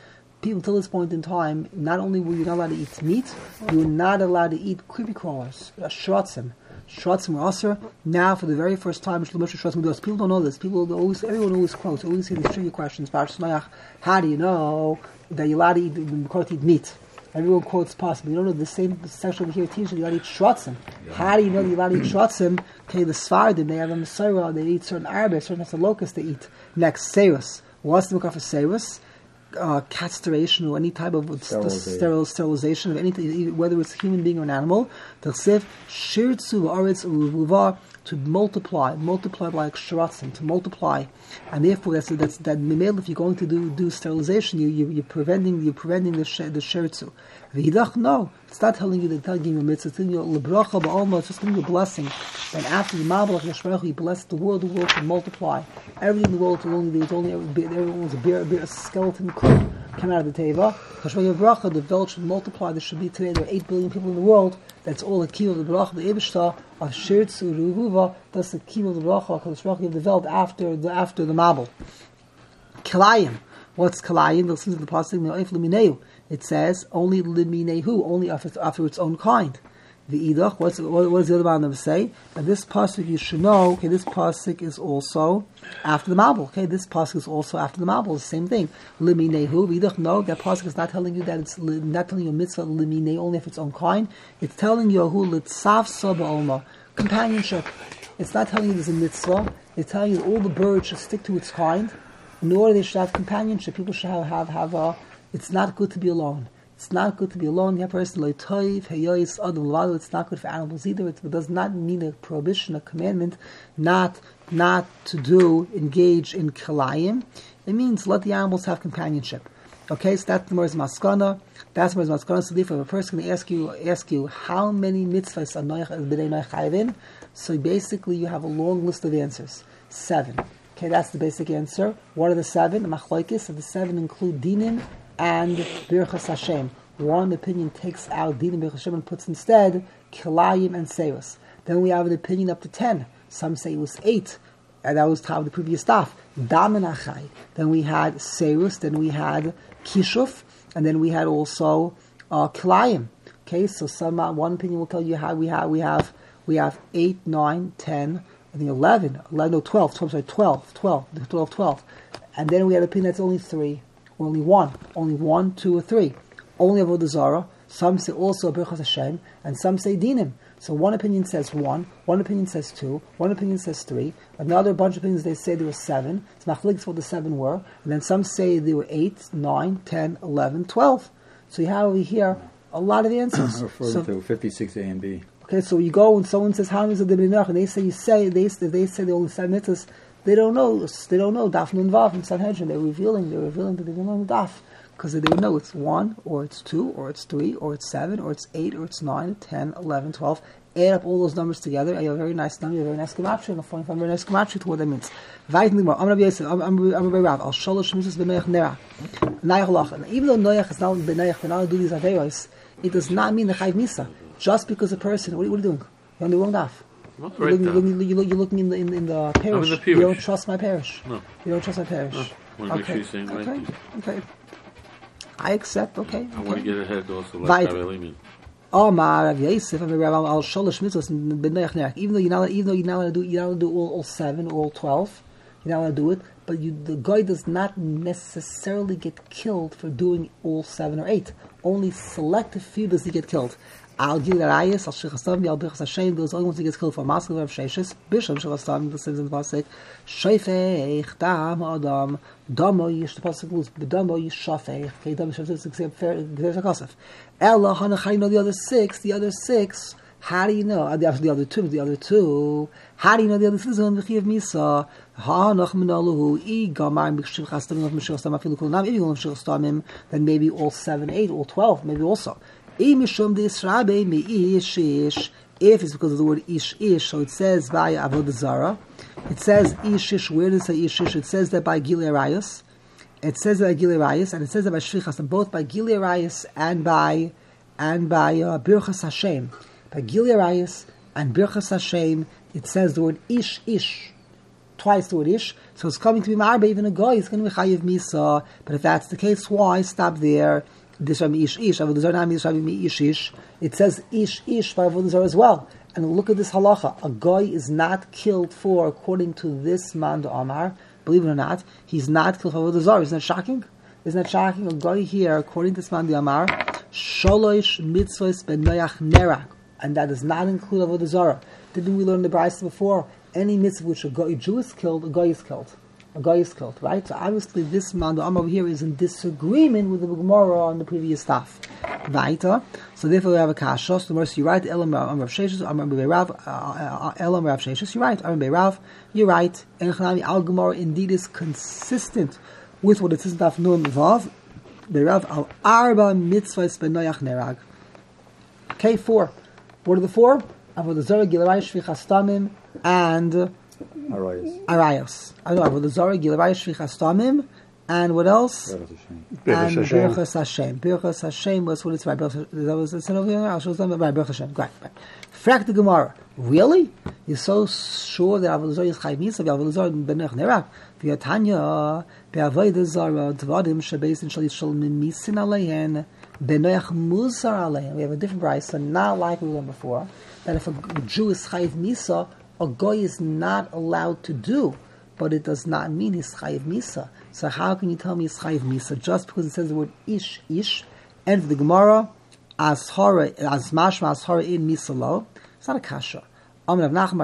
S1: in time, not only were you not allowed to eat meat, you were not allowed to eat creepy crawlers, sharatzim. Sharatzim were aser. Now, for the very first time, people don't know this. Everyone always quotes, always hear these trivia questions. How do you know that you're allowed to eat meat? Everyone quotes possible. You don't know the same section over here teaches you got to eat shratzim. Yeah. How do you know you're allowed to eat shratzim? Okay, the Sfardim, they have a Messiah, they eat certain Arabic, certain types of locusts they eat. Next, Seirus. What's the makar for Seirus? Castration or any type of sterilization of anything, whether it's a human being or an animal. T'chsev shirtzu v'aretz u'ruva, to multiply like sharatzim, to multiply, and therefore that's that mimel. If you're going to do sterilization, you're preventing the shirtzu. V'hidach, no, it's not telling you that telling you a mitzvah. It's telling you lebracha ba'alma. It's just giving you a blessing. And after the mabalach yashmerach, you bless the world will multiply. Everything in the world everyone was a skeleton crew came out of the teva. Hashmei bracha, the world should multiply. There should be today there are 8 billion people in the world. That's all the key of the bracha, the Eibishter of shirtzu ruvuva. That's the key of the bracha. Because the of the world after the mabel. Kalayim. What's kalayim? Listen to the pasuk. It says only liminehu, only after its own kind. The idach. What does the other one say? That this pasuk you should know. Okay, this pasuk is also after the mabel. Okay, this pasuk is also after the mabel. It's the same thing. Liminehu. Idach. No, that pasuk is not telling you that it's not telling you a mitzvah limine only of its own kind. It's telling you who litzavsa ba'olma, companionship. It's not telling you there's a mitzvah. It's telling you that all the birds should stick to its kind. In order they should have companionship. People should have a. It's not good to be alone. It's not good to be alone. It's not good for animals either. It does not mean a prohibition, a commandment, not to engage in kalayim. It means let the animals have companionship. Okay, so that's the Mor's Maskana. That's the Mor's Maskana. So therefore, if a person can ask you how many mitzvahs are b'nei noach chayvin, so basically you have a long list of answers. 7. Okay, that's the basic answer. What are the 7? The machlokes. So the 7 include dinim and birchas Hashem. One opinion takes out dinim birchas Hashem and puts instead kilayim and seirus. Then we have an opinion up to 10. Some say it was 8. And that was the previous staff. Dam and achai. Then we had seirus. Then we had kishuf. And then we had also kilayim. Okay, so one opinion will tell you how we have 8, 9, 10. I think 11, 12. And then we had an opinion that's only 3, only 1, 2, or 3. Only Avodah Zarah. Some say also Birchas Hashem, and some say Dinim. So one opinion says 1, one opinion says 2, one opinion says 3. Another bunch of opinions, they say there were 7. It's machlokes what the 7 were. And then some say there were 8, 9, 10, 11, 12. So you have over here a lot of answers.
S3: Referring to 56 A and B.
S1: Okay, so you go and someone says how many is the b'nei noach, and they say they only 7 mitzvahs. They don't know. Daf Nun Vav in Sanhedrin. They're revealing that they don't know the daf because they don't know it's 1 or it's 2 or it's 3 or it's 7 or it's 8 or it's 9, 10, 11, 12. Add up all those numbers together. You have a very nice number. You have a very nice gematria, and a very nice gematria to what that means. Even though Noach is not b'nei noach, not do these averos, it does not mean the chayv misa. Just because a person, what are you doing? You're on the wrong daf. You're looking in the parish. You don't trust my parish.
S2: No.
S1: You don't trust my parish.
S2: Okay.
S1: Okay. I accept. Okay.
S2: I want to get ahead also. Like
S1: Rav Yosef, even though you're not allowed to do all 7, all 12, you're not allowed to do it. but the guy does not necessarily get killed for doing all 7 or 8. Only selective few does he get killed. Al Gil Arayas, Al Shechastam, Al Birchas Hashem, those only ones he gets killed for. Maskal Rav Sheshes, Bisham Shechastam, the Sims and Pasik, Shefech, Dam, Adam, Damo Yish, the Pasik was, Damo Yish Shafech, okay, Damo Yish Shafech, there's a Kosef. Ella, Hanachai, know the other 6, how do you know? The other two. How do you know the other 6? Mechiv Misa. Hanach Menaluhu. Gamar Mikshir Chastamim of Mishir Chastam Afilu Kulanam. If you want Mishir Chastamim, then maybe all 7, 8, all 12, maybe also. Mishum de Israbe me Ish. If it's because of the word Ish, so it says by Avodah Zarah. It says Ish. Where does it say Ish? It says that by Gilei Arayos. It says that by Gilei Arayos, and it says that by Shvi Chastam, both by Gilei Arayos and by Birchas Hashem. By Gilei Arayos and Birchas Hashem, it says the word Ish, twice the word Ish. So it's coming to be Marbe, even a guy, it's going to be Chayiv Misa. But if that's the case, why stop there? This Rabbi Ish, Avodah Zarah Nami Rabbi Ish. It says Ish by Avodah Zarah as well. And look at this halacha. A guy is not killed for, according to this man Amar, believe it or not, he's not killed for Avodah Zarah. Isn't that shocking? Isn't that shocking? A guy here, according to this man Amar, Sholosh Mitzvos Ben Noach Nerag. And that does not include Avodah Zarah. Didn't we learn the Brisa before? Any mitzvah which a Jew is killed, a guy is killed. Right? So obviously this man, the over here, is in disagreement with the Gemara on the previous stuff. Right? So therefore we have a kasha. So the mercy, you're right. Elam Rav Sheshes, Elam Rav Sheshes, you're right. Elam Rav, you're right. And Al Gemara indeed is consistent with what it says in Daf Nun Vav. Berav al Arba Mitzvahs Ben Noach Nerag. Okay, 4. What are the 4? Avodah Zarah, Gilei Arayos, Shvi Chastamim, and Arayos. I know Avodah Zarah, Gilei Arayos, Shvi Chastamim, and what else? Birchas Hashem. Birchas Hashem was what it's right. That was the sin over here. I'll show them right. Birchas Hashem. Great. Frak the Gemara. Really? You're so sure that Avodah Zarah is Chayiv Misa? Avodah Zarah Ben Noach Nerag. V'yatanya be'Avodah Zarah dvadim shebeis shal yishal misin aleihen. Benoach Musar Aleihem. We have a different price, so not like we learned before, that if a Jew is Chayiv Misa, a Goy is not allowed to do, but it does not mean he's Chayiv Misa. So how can you tell me he's Chayiv Misa? Just because it says the word Ish, and the Gemara, as Mashma, as Hara in Misa lo, it's not a kasha. When it says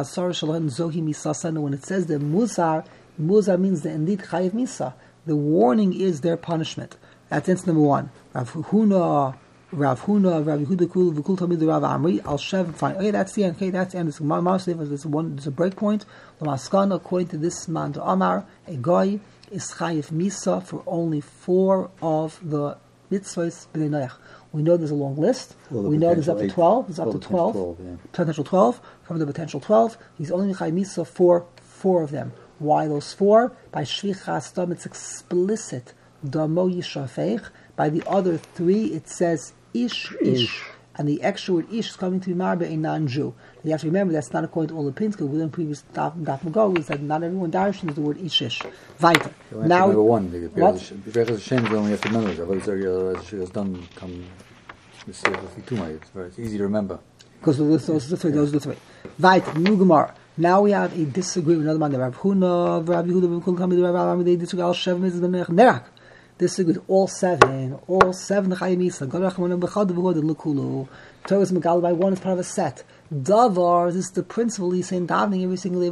S1: the Musar means that indeed Chayiv Misa. The warning is their punishment. That's instance number 1. Rav Yehuda Kul V'Kul Talmid Rav Amri Al Shev. Fine. Okay, that's the end. Okay, that's the end. There's a break point. The Maskana, according to this man to Amar, a guy is Chayiv Misa for only 4 of the mitzvahs b'nei Noach. We know there's a long list. We know there's up to 12. There's up to 12. Potential 12. From the potential 12, he's only Chayiv Misa for 4 of them. Why those 4? By Shvi Chastam, it's explicit. Damo Yishafech. By the other 3, it says Ish. And the extra word Ish is coming to be Marbe, a non-Jew. You have to remember that's not according to all opinions, because within previous Daf Mago, we said not everyone darshan is the word Ish. Weiter.
S3: Now, number 1, Birchas Hashem, you only have to remember. Done come it's easy to remember.
S1: Because those are the 3. Weiter, New Gemara. Now we have a disagreement. Another man, Rav Huna, Rav Yehuda, they disagree. Al Shev is the Nerak. Disagree with all 7. All 7 Chayiv Misa. Torah is Megal by 1 is part of a set. Davar, this is the principle he's saying, davening every single day.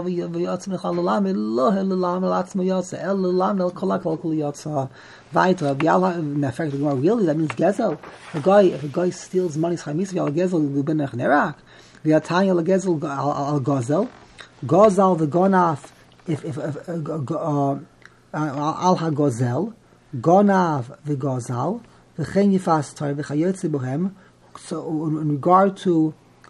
S1: Really, that means Gezel. If a guy steals money, Chayiv Misa, Gezel, Ben Nerak. V'yatanya legezel al gazel, gazel v'gonav if al hagozel, gonav v'gazal v'chein yifas tar v'chayotze bohem. So in regard to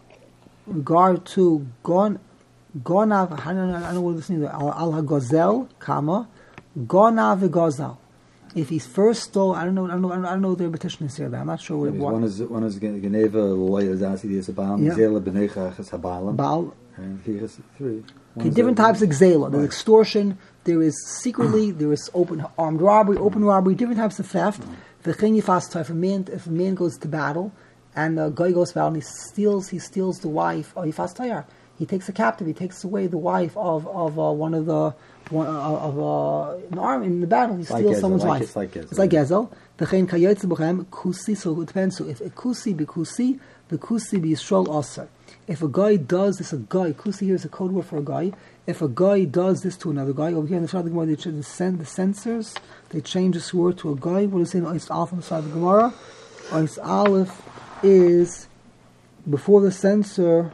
S1: gonav, I don't know what this means. Al hagozel, comma gonav v'gazal. If he's first stole, I don't know the repetition is here. I'm not sure what.
S3: One is Geneva, Loya Zasi, the Sabal, Zela Benecha, Sabalam.
S1: Baal.
S3: And he has 3.
S1: Okay, different types of Xela. There's extortion, there is secretly, there is armed robbery, open robbery, different types of theft. The Chen Yifas, if a man goes to battle, and a guy goes to battle and he steals the wife, or Yifas Tayar. he takes a captive. He takes away the wife of one of the an army in the battle. He steals someone's wife. It's like Gezel. V'chein kayotze b'chem kusi. So it depends. So if a kusi b'kusi, the kusi b'yisrael aser. If a guy does this, a guy, kusi here is a code word for a guy. If a guy does this to another guy, over here in the Shad Gemara, the censors, they change this word to a guy. What is it? Ois Aleph on the side of the Gemara. Ois Aleph is before the censor,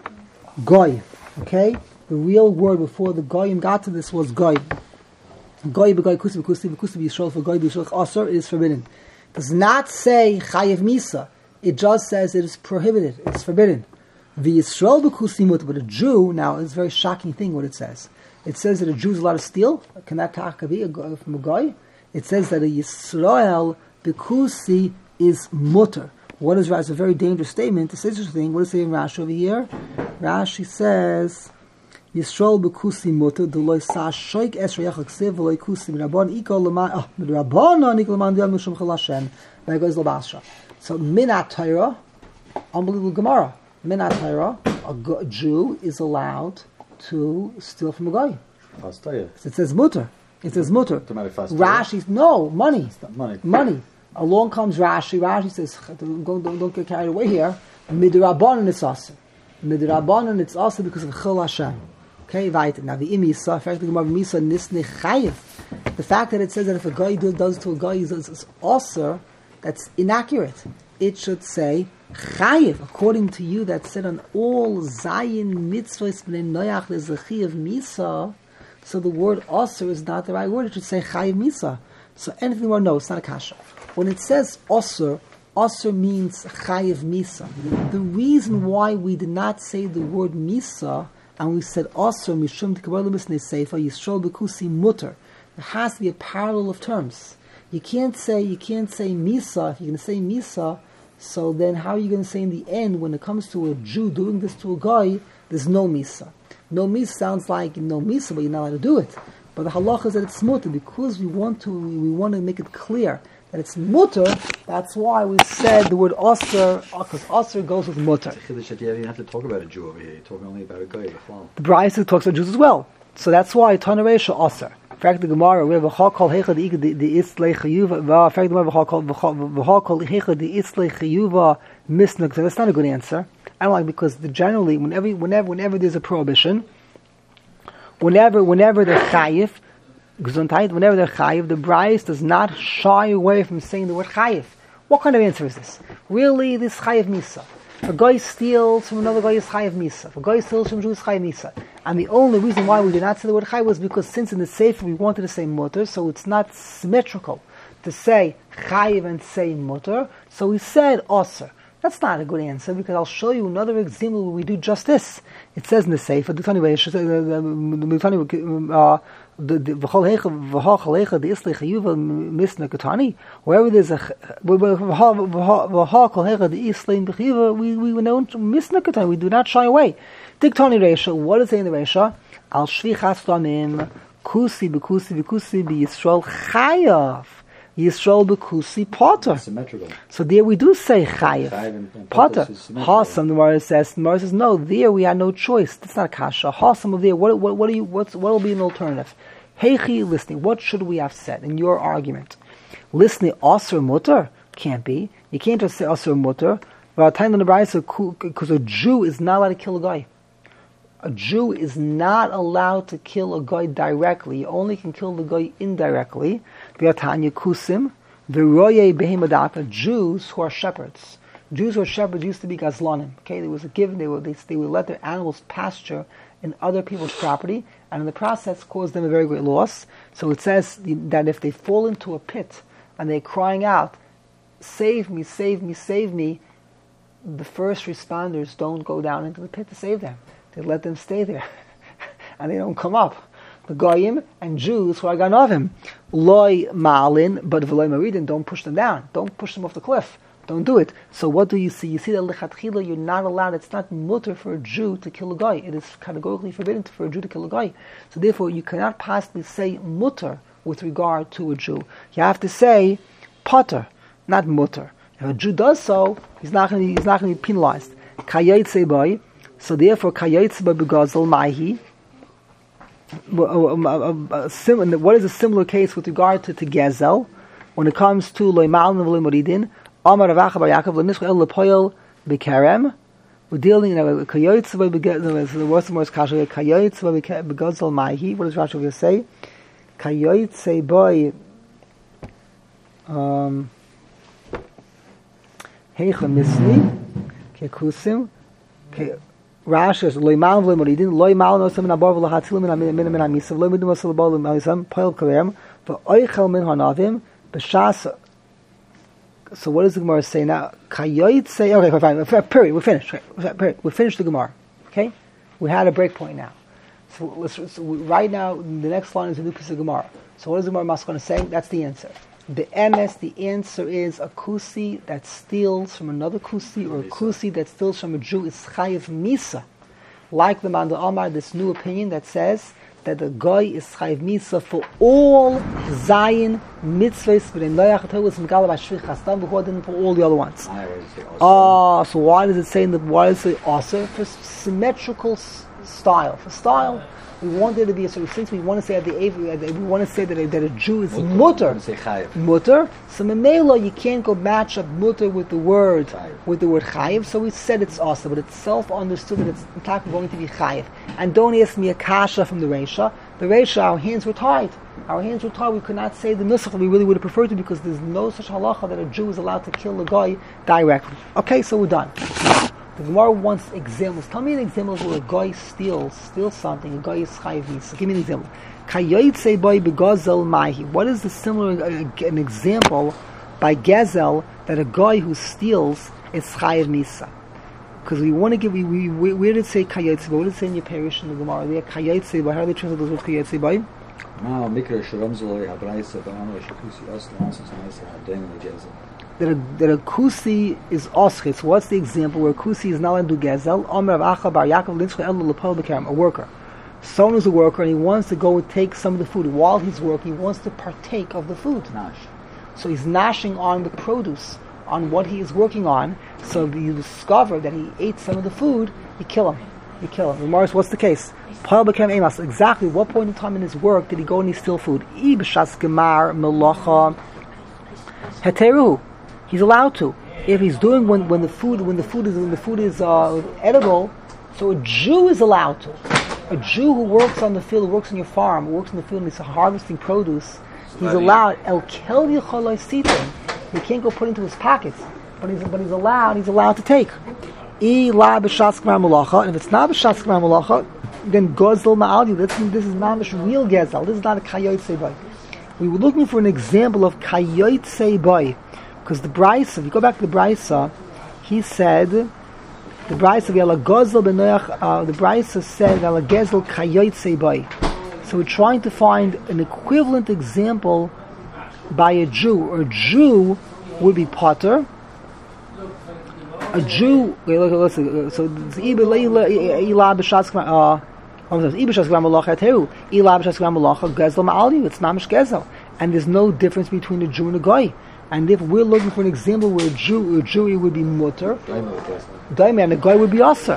S1: guy. Okay? The real word before the goyim got to this was guy. Guy b'guy kusi b'kusi b'yisrael for guy b'yisrael aser is forbidden. It does not say chayev misa. It just says it is prohibited. It's forbidden. The Yisrael b'kusi mutar, but a Jew, now it's a very shocking thing what it says. It says that a Jew is allowed to steal. Can that be from a guy? It says that a Yisrael b'kusi is mutar. What is Rashi? It's a very dangerous statement to say such a thing. What does it say in Rashi over here? Rashi says, Yisrael b'kusi mutar, d'loi sa shoik esra yachak siv, v'loi kusi m'rabban ikol l'man, m'rabbanon ikol l'man diyan m'shum chal Hashem, there goes l'basra. So, minat Torah, unbelievable Gemara. Minat Torah, a Jew is allowed to steal from a guy. It says mutar. It says mutar. Rashi, no, money. Money. Along comes Rashi. Rashi says, don't get carried away here. Midrabanan it's also. Midrabanan it's also because of Chil Hashem. Okay, right. Now the imisa, effectively misa nisne chayiv. The fact that it says that if a guy does to a guy is also, that's inaccurate. It should say chayiv. According to you, that said on all zayin mitzvahs b'nei noyach lezachi of misa. So the word also is not the right word. It should say chayiv misa. So anything more, no, it's not a kasha. When it says osur means chayiv misa. The reason why we did not say the word misa and we said osur mishum t'kabel misnei seifa yisrael b'kusi mutar, there has to be a parallel of terms. You can't say misa. If you're going to say misa, so then how are you going to say in the end when it comes to a Jew doing this to a guy, there's no misa. No misa sounds like no misa, but you're not allowed to do it. But the halacha is that it's mutar because we want to make it clear that it's mutar. That's why we said the word osir, because osir goes with mutar.
S3: You don't have to talk about a Jew over here. You're talking only about a guy.
S1: The Brisa talks about Jews as well. So that's why Tana Reisha osir. In fact, the Gemara we have a chakol hecha the islay chayuva. In fact, the Gemara v'chakol hecha the islay chayuva misnuk. That's not a good answer. I don't like because generally whenever there's a prohibition, whenever they're chayiv, whenever they're chayiv, the Brisa does not shy away from saying the word chayiv. What kind of answer is this? Really, this chayiv misa. If a guy steals from another guy, is chayiv misa. If a guy steals from a Jew, is chayiv misa. And the only reason why we did not say the word chayiv was because since in the sefer we wanted to say mutar, so it's not symmetrical to say chayiv and say mutar. So we said osir. That's not a good answer because I'll show you another example where we do just this. It says in the sefer, wherever there's a we do not shy away. Diktani Reisha, what does it say in the Reisha? Al shvichas damim kusi b'kusi b'Yisrael chayav. Yisrael b'kusi potter.
S3: Symmetrical.
S1: So there we do say chayav. Potter. Hasam, the Gemara says no, there we had no choice. That's not a kasha. Hasam of there, what will be an alternative? Heichi listening, what should we have said in your argument? Listening asur mutar? Can't be. You can't just say asur mutar. Because a Jew is not allowed to kill a guy. A Jew is not allowed to kill a guy directly. You only can kill the guy indirectly. Kusim, Jews who are shepherds. Jews who are shepherds used to be gazlanim. Okay, there was a given. They would let their animals pasture in other people's property, and in the process caused them a very great loss. So it says that if they fall into a pit and they're crying out, "Save me, save me, save me," the first responders don't go down into the pit to save them. They let them stay there, and they don't come up. The goyim and Jews who are ganavim, loy ma'alin, but v'loy maridin, don't push them down. Don't push them off the cliff. Don't do it. So what do you see? You see that lechatchila, you're not allowed. It's not mutar for a Jew to kill a guy. It is categorically forbidden for a Jew to kill a guy. So therefore, you cannot possibly say mutar with regard to a Jew. You have to say potter, not mutar. If a Jew does so, he's not going to be penalized. Kayetze boy.
S4: So therefore, kayotze begazel maihi. What is a similar case with regard to gezel when it comes to loimal nevlim moridin? Amar Ravacha bar Yaakov lenishcha el lepoyel bekarem. We're dealing in kayotze begazel. The worst and worst kasha kayotze begazel maihi. What does Rashi going to say? Kayotze boy. Heicha misli kekusim ke. Rashi is loimal nevlim moridin loimal no semen abar v'lachatzilim min hamisav loy midum asal bal hamisam poyel karem v'oichel min hanavim b'shas. So what does the Gemara say now? Kayot say, okay, fine, period, we're finished. We finished the Gemara. Okay? We had a break point now. So right now, the next line is a new piece of Gemara. So what is the Gemara Maskana saying? That's the answer. The answer is a kusi that steals from another kusi, or a kusi that steals from a Jew is chayiv misa. Like the Mandal Amar, this new opinion that says that the guy is chayiv misa for all Zayin mitzvahs within loyach was megala by shvich hastam b'chodin for all the other ones. So why does it say that? Why does it say also for symmetrical style? For style, we want there to be a sort of, since we want to say that a Jew is mutter. So memela you can't go match up mutter with the word chayiv. So we said it's also, but it's self understood that it's in fact going to be chayiv. And don't ask me a kasha from the Reisha. The Reisha, our hands were tied. We could not say the nusach we really would have preferred to, because there's no such halacha that a Jew is allowed to kill a guy directly. Okay, so we're done. The Gemara wants examples. Tell me an example where a guy steals something. A guy is chayiv misa. Give me an example. Kayotze boy begazel maihi. What is the similar an example by gezel that a guy who steals is chayiv misa? Because we want to give. Where did it say kayotze boy? What did it say in your parish in the Gemara? There kayotze boy. How do they translate those words kayotze boy? That a kusi is oschitz. What's the example where kusi is not allowed to do gezel? Omer Rav Acha bar Yaakov linschcha el lepol bekarem. A worker. Someone who's a worker and he wants to go and take some of the food. While he's working, he wants to partake of the food. Nash. So he's gnashing on the produce, on what he is working on. So you discover that he ate some of the food, you kill him. Remorse, what's the case? Pol bekarem emas. Exactly what point in time in his work did he go and he steal food? I b'shas gemar melacha heteru. He's allowed to. If he's doing when the food is edible, so a Jew is allowed to. A Jew who works on the field, who works on your farm, who works in the field and he's harvesting produce, he's allowed. El kel yicholoi sitim. He can't go put into his pockets, but he's allowed to take. I la b'shas gemar melacha, and if it's not b'shas gemar melacha, then gozel ma'aldi. This is mamish real gezel. This is not a kayotze boy. We were looking for an example of kayotze boy. Because the Brisa, if you go back to the Brisa, he said, the Brisa said, so we're trying to find an equivalent example by a Jew. A Jew would be potter. A Jew, so it's mamish gezel. And there's no difference between a Jew and a guy. And if we're looking for an example where a Jew it would be mutter, daimah, and a guy would be aser.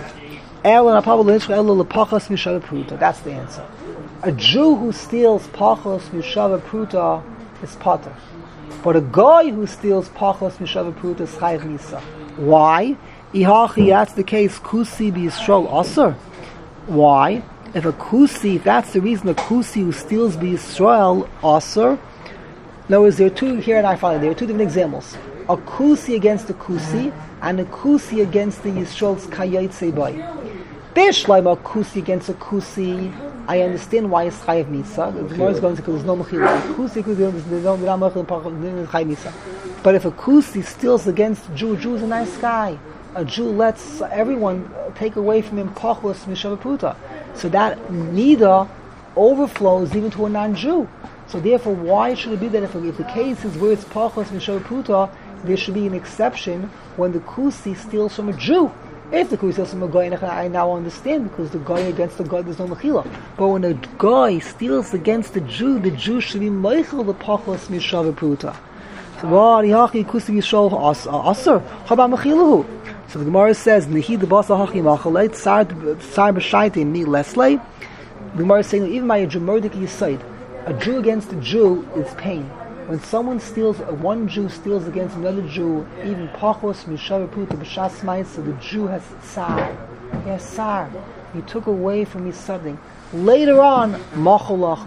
S4: That's the answer. A Jew who steals pachos mishava pruta is potter, but a guy who steals pachos mishava pruta is chayiv misa. Why? That's the case. Kusi b'Yisrael aser. Why? If that's the reason, a kusi who steals b'Yisrael aser. In other words, there are two different examples. A kusi against a kusi, and a kusi against the Yisrael's kayotze boy. Bishleim a kusi against a kusi, I understand why it's chayiv misa. The Gemara is going to say because there's no mechila. Kusi, there's no chayiv misa. But if a kusi steals against a Jew is a nice guy. A Jew lets everyone take away from him pachos mishava pruta. So that nida overflows even to a non-Jew. So therefore, why should it be that if the case is where it's pachos mishava pruta, there should be an exception when the kusi steals from a Jew? If the kusi steals from a guy, I now understand, because the guy against the guy there's no mechila. But when a guy steals against the Jew should be meichel the pachos mishava pruta. So So the Gemara says, "Nihi the basa hachi machalei tsar b'shaiti mi leslei." The Gemara is saying even by a Jumurdik Yisaid, a Jew against a Jew is pain. When someone steals, one Jew steals against another Jew, even pachos mishaviputa b'shas ma'isa, the Jew has tsar. He has tsar. He took away from me something. Later on, macholach.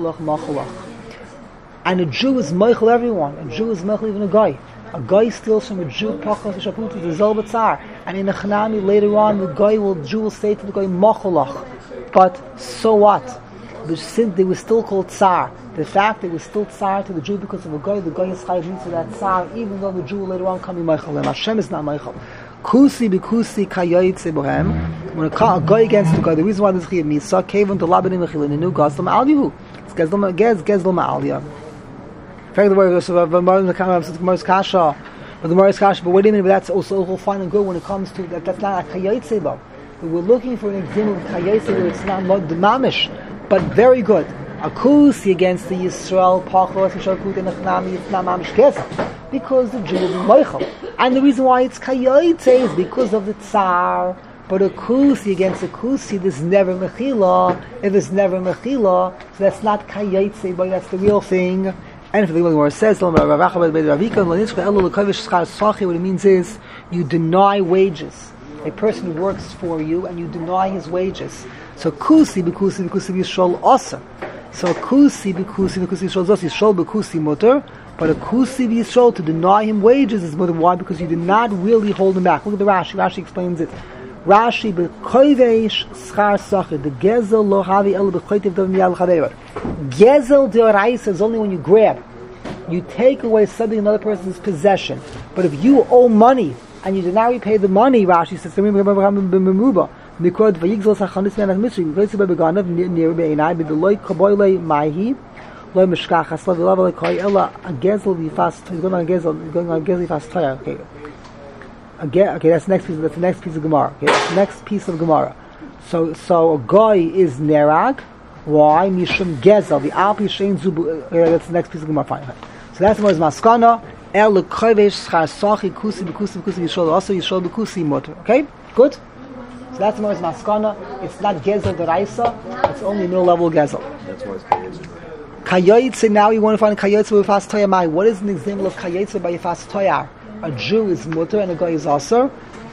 S4: And a Jew is meichel everyone. A Jew is meichel even a guy. A guy steals from a Jew, pachos mishaviputa, the zol b'tzar. And in a chanami later on, the Jew will say to the guy, macholach. But so what? Since they were still called tsar, the fact they were still tsar to the Jew because of a guy, the guy is chayiv mitzvah that tsar, even though the Jew will later on come in meichel. And Hashem is not meichel. Kusi b'kusi kayayitze bohem. When a guy against the guy, the reason why this chayiv mitzvah kevon to labanim mechilin inu gazlam alihu. It's gazlam ma'aliyah. In fact, the word of the Gemara's kasha, but the Gemara's kasha. But wait a minute, but that's also fine and good when it comes to that. That's not a kayayitze bo. We're looking for an example of kayayitze where it's not the mamish. But very good. A kusi against the Yisrael, pachos, mishalkut, and achnami, it's not mamish gezel. Because the Jew will be moichel. And the reason why it's kayayitze is because of the tsar. But a kusi against a kusi, there's never mechila. If there's never mechila, so that's not kayayitze, but that's the real thing. And if the Gemara says, what it means is, you deny wages. A person works for you, and you deny his wages. So kusi b'kusi yishol asa. So kusi b'kusi yishol asa. Yishol b'kusi mutter, but a kusi b'yishol to deny him wages is mutter. Why? Because you did not really hold him back. Look at the Rashi. Rashi explains it. Rashi b'koivesh schar sachir. The gezel lo havi el b'koitiv dav miyal chaveir. Gezel deoraisa is only when you grab. You take away something in another person's possession. But if you owe money and you did not repay the money, Rashi says, Mikod vayigzol sachanis menach mitzri. Vayitzi bebeganav near beinai b'deloy kaboyle maihi loy mishkach haslav v'lav alekoi ela a gezel v'fas. He's going on gezel v'fas toya. Okay, that's the next piece. That's the next piece of Gemara. Okay, that's the next piece of Gemara. So a guy is nerag. Why? Mishum gezel the alpi shein zubu. That's the next piece of Gemara. Fine. So that's what is maskana. El lekovesh schar sachi kusi b'kusi yishol also yishol b'kusi motor. Okay, good. So that's more maskana. It's not gezel deraisa. It's only middle level gezel.
S3: That's why it's kayetze.
S4: Kayetze. Now you want to find kayetze with fast toya mai. What is an example of kayetze by fast toya? A Jew is mutter and a guy is aser.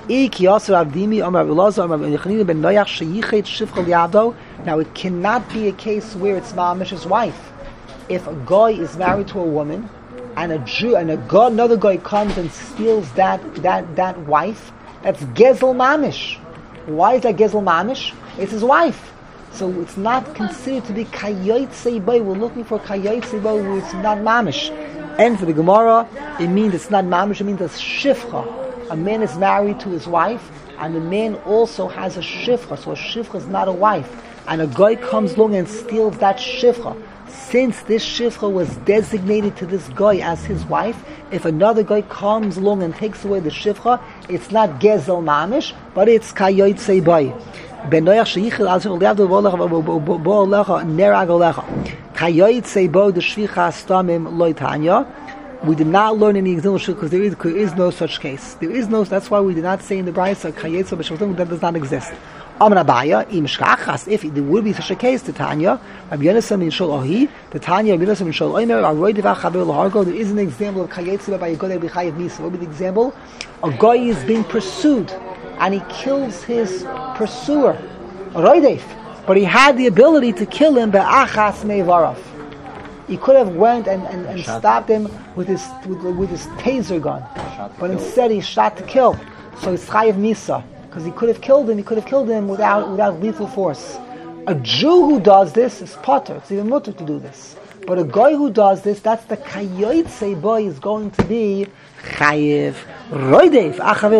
S4: Now it cannot be a case where it's ma'amish's wife. If a guy is married to a woman and a Jew and another guy comes and steals that wife, that's gezel mamish. Why is that gezel mamish? It's his wife. So it's not considered to be kayotze bay. We're looking for kayotze bay where it's not mamish. And for the Gemara, it means it's not mamish, it means it's shifcha. A man is married to his wife, and the man also has a shifcha. So a shifcha is not a wife. And a guy comes along and steals that shifcha. Since this shifcha was designated to this guy as his wife, if another guy comes along and takes away the shifcha, it's not gezel mamish, but it's kayotze bay. Benoyach sheyichel azim leavdo bo lecha nerag lecha kayotze bo the shvicha stamim loitanya. We did not learn any example because there is no such case. There is no. That's why we did not say in the Brayso kayotze b'shvatim that does not exist. Amar Abaya im shkachas. If there would be such a case, the Tanya Rabbi Yonasan in Shol Ohi, the Tanya Rabbi Yonasan in Shol Oimer Aroy Devach Chaver Lahargo. There is an example of kayotze by a guy that be chayav misa. What would be the example? A guy is being pursued and he kills his pursuer, Roidef, but he had the ability to kill him be'achas me'varaf. He could have went and stopped him with his taser gun, but instead he shot to kill. So it's chayav misa because he could have killed him. He could have killed him without lethal force. A Jew who does this is potter. It's even mutter to do this. But a guy who does this, that's the kayotze boy is going to be chayiv roidef.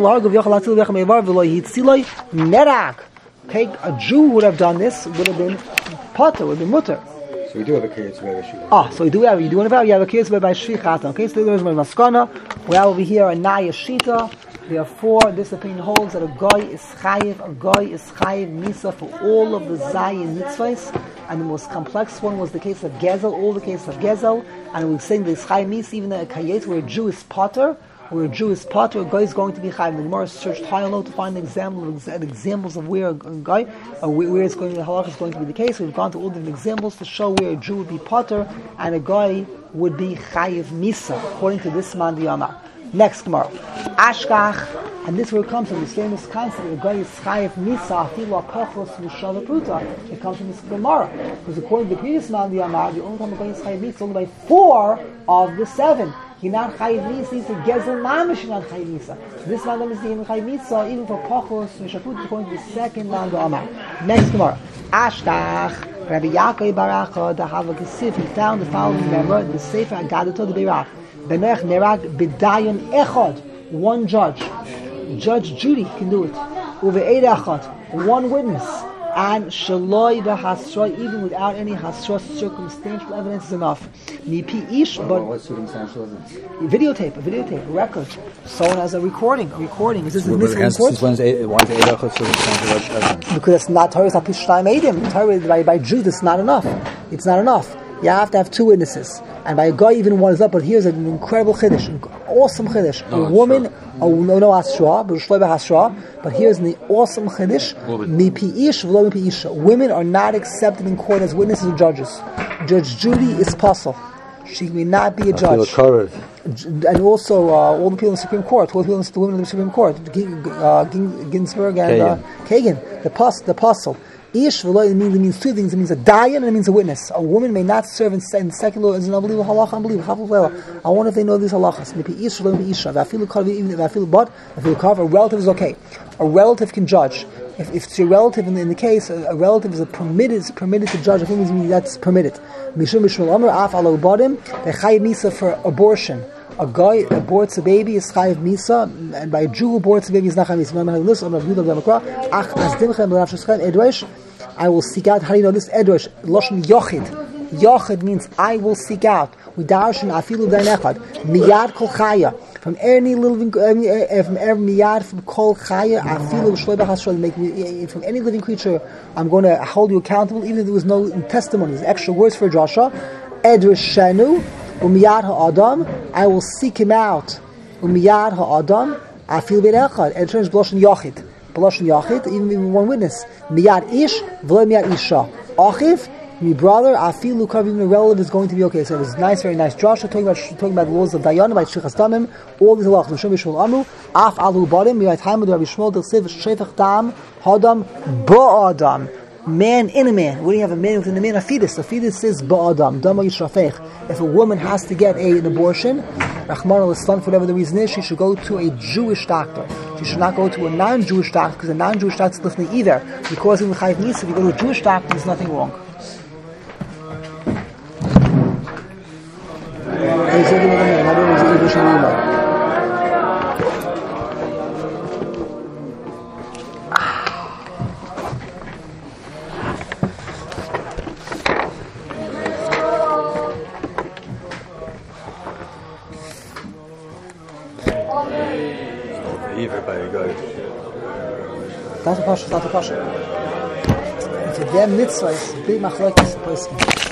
S4: Okay, a Jew would have done this, would have been potter, would have been mutter.
S3: So we do have a kiyotze by Shvicha.
S4: So you have a kiyotze by Shvicha. Okay, so there's my maskana. We have over here a naya shita. Therefore, this opinion holds that a guy is chayiv misa for all of the zayin mitzvahs, and the most complex one was the case of gezel, all the cases of gezel, and we're saying this chayiv misa, even a kayetz where a Jew is potter,
S1: where a Jew is potter, a guy is going to be chayiv. The Gemara searched high and low to find examples of where a guy, where it's going to, the halakha is going to be the case. We've gone to all different examples to show where a Jew would be potter and a guy would be chayiv misa, according to this man the Yamar. Next Gemara, Ashkach, and this where it comes from this famous concept. A guy is chayiv misa afilu apachos v'shava pruta. It comes from this Gemara because according to the previous man the Yamar, the only time a guy is chayiv misa is only by 4 of the 7. He not chayiv misa, he's a gezel mamish not chayiv misa. This man is even chayiv misa even for pachos v'shaput according to the second man the Yamar. Next Gemara, Ashkach. Rabbi Yaakov Baracha, the Havakasif, he found the following member, the Sefer Agadato de Beirach. Benech Nerag B'dayon Echad, one judge. Judge Judy can do it. Uve'ed Echad, one witness. And Shaloi B'Hasra, even without any Hasra, circumstantial evidence is enough. Mipi Ish, but
S3: what circumstantial evidence?
S1: Videotape, a record. Someone has a recording. Is this a missing report?
S3: Why is circumstantial evidence?
S1: Because it's not Torah, it's not Pishtayim Eidim. Torah by Jude, it's not enough. It's not enough. You have to have 2 witnesses. And by a guy, even one is up, but here's an incredible chiddush, awesome chiddush. A woman, no hasra, but here's the awesome chiddush, mipi ish v'lo mipi isha. Women are not accepted in court as witnesses or judges. Judge Judy is puzzle. She may not be a judge. And also, all the people in the Supreme Court, all the women in the Supreme Court, Ginsburg and Kagan, the puzzle. Ish v'lo means 2 things. It means a dayan and it means a witness. A woman may not serve in second law as an unbelievable halacha. I wonder if they know these halachas. Maybe ish v'lo maybe isha. But a relative is okay. A relative can judge. If it's your relative in the case, a relative is permitted to judge. I think that's permitted. Mishum b'shmul amar af alo badim. They chayiv misa for abortion. A guy aborts a baby is chayiv misa, and by a Jew who aborts a baby is not chayiv misa. I will seek out. How do you know this? Edrosh Loshen Yochid. Yochid means I will seek out. We darshan afilu dain echad miyad kol chaya, from any living from every miyad from kol chaya afilu shloi b'chasrol, make me from any living creature. I'm going to hold you accountable, even if there was no testimony. There's extra words for Joshua. Edrosh Shenu umiyad ha'adam. I will seek him out. Umiyad ha'adam afilu bein echad. Edrosh Loshen Yochid. B'loshen Yachid, even one witness. Miyad ish, v'lo miyad isha. Achiv, my brother, afilu kav, even a relative is going to be okay. So it was nice, very nice. Joshua talking about the laws of Dayan, about Shechas Damim, all these halachas. Mishum b'shmul amru, af alu badim, miyad haimud Rabbi Shmuel del Siv, shefach dam, hadam, ba'adam. Man in a man. What do you have a man within a man? A fetus. A fetus is ba'adam, dama yishrafech. If a woman has to get an abortion, Rahman al-Islam, for whatever the reason is, she should go to a Jewish doctor. She should not go to a non-Jewish doctor, because a non-Jewish doctor is listening either. Because in the Chayiv Nisa, if you go to a Jewish doctor, there's nothing wrong. That's a pasha. It's a damn mitzvah. It's a big machlokes.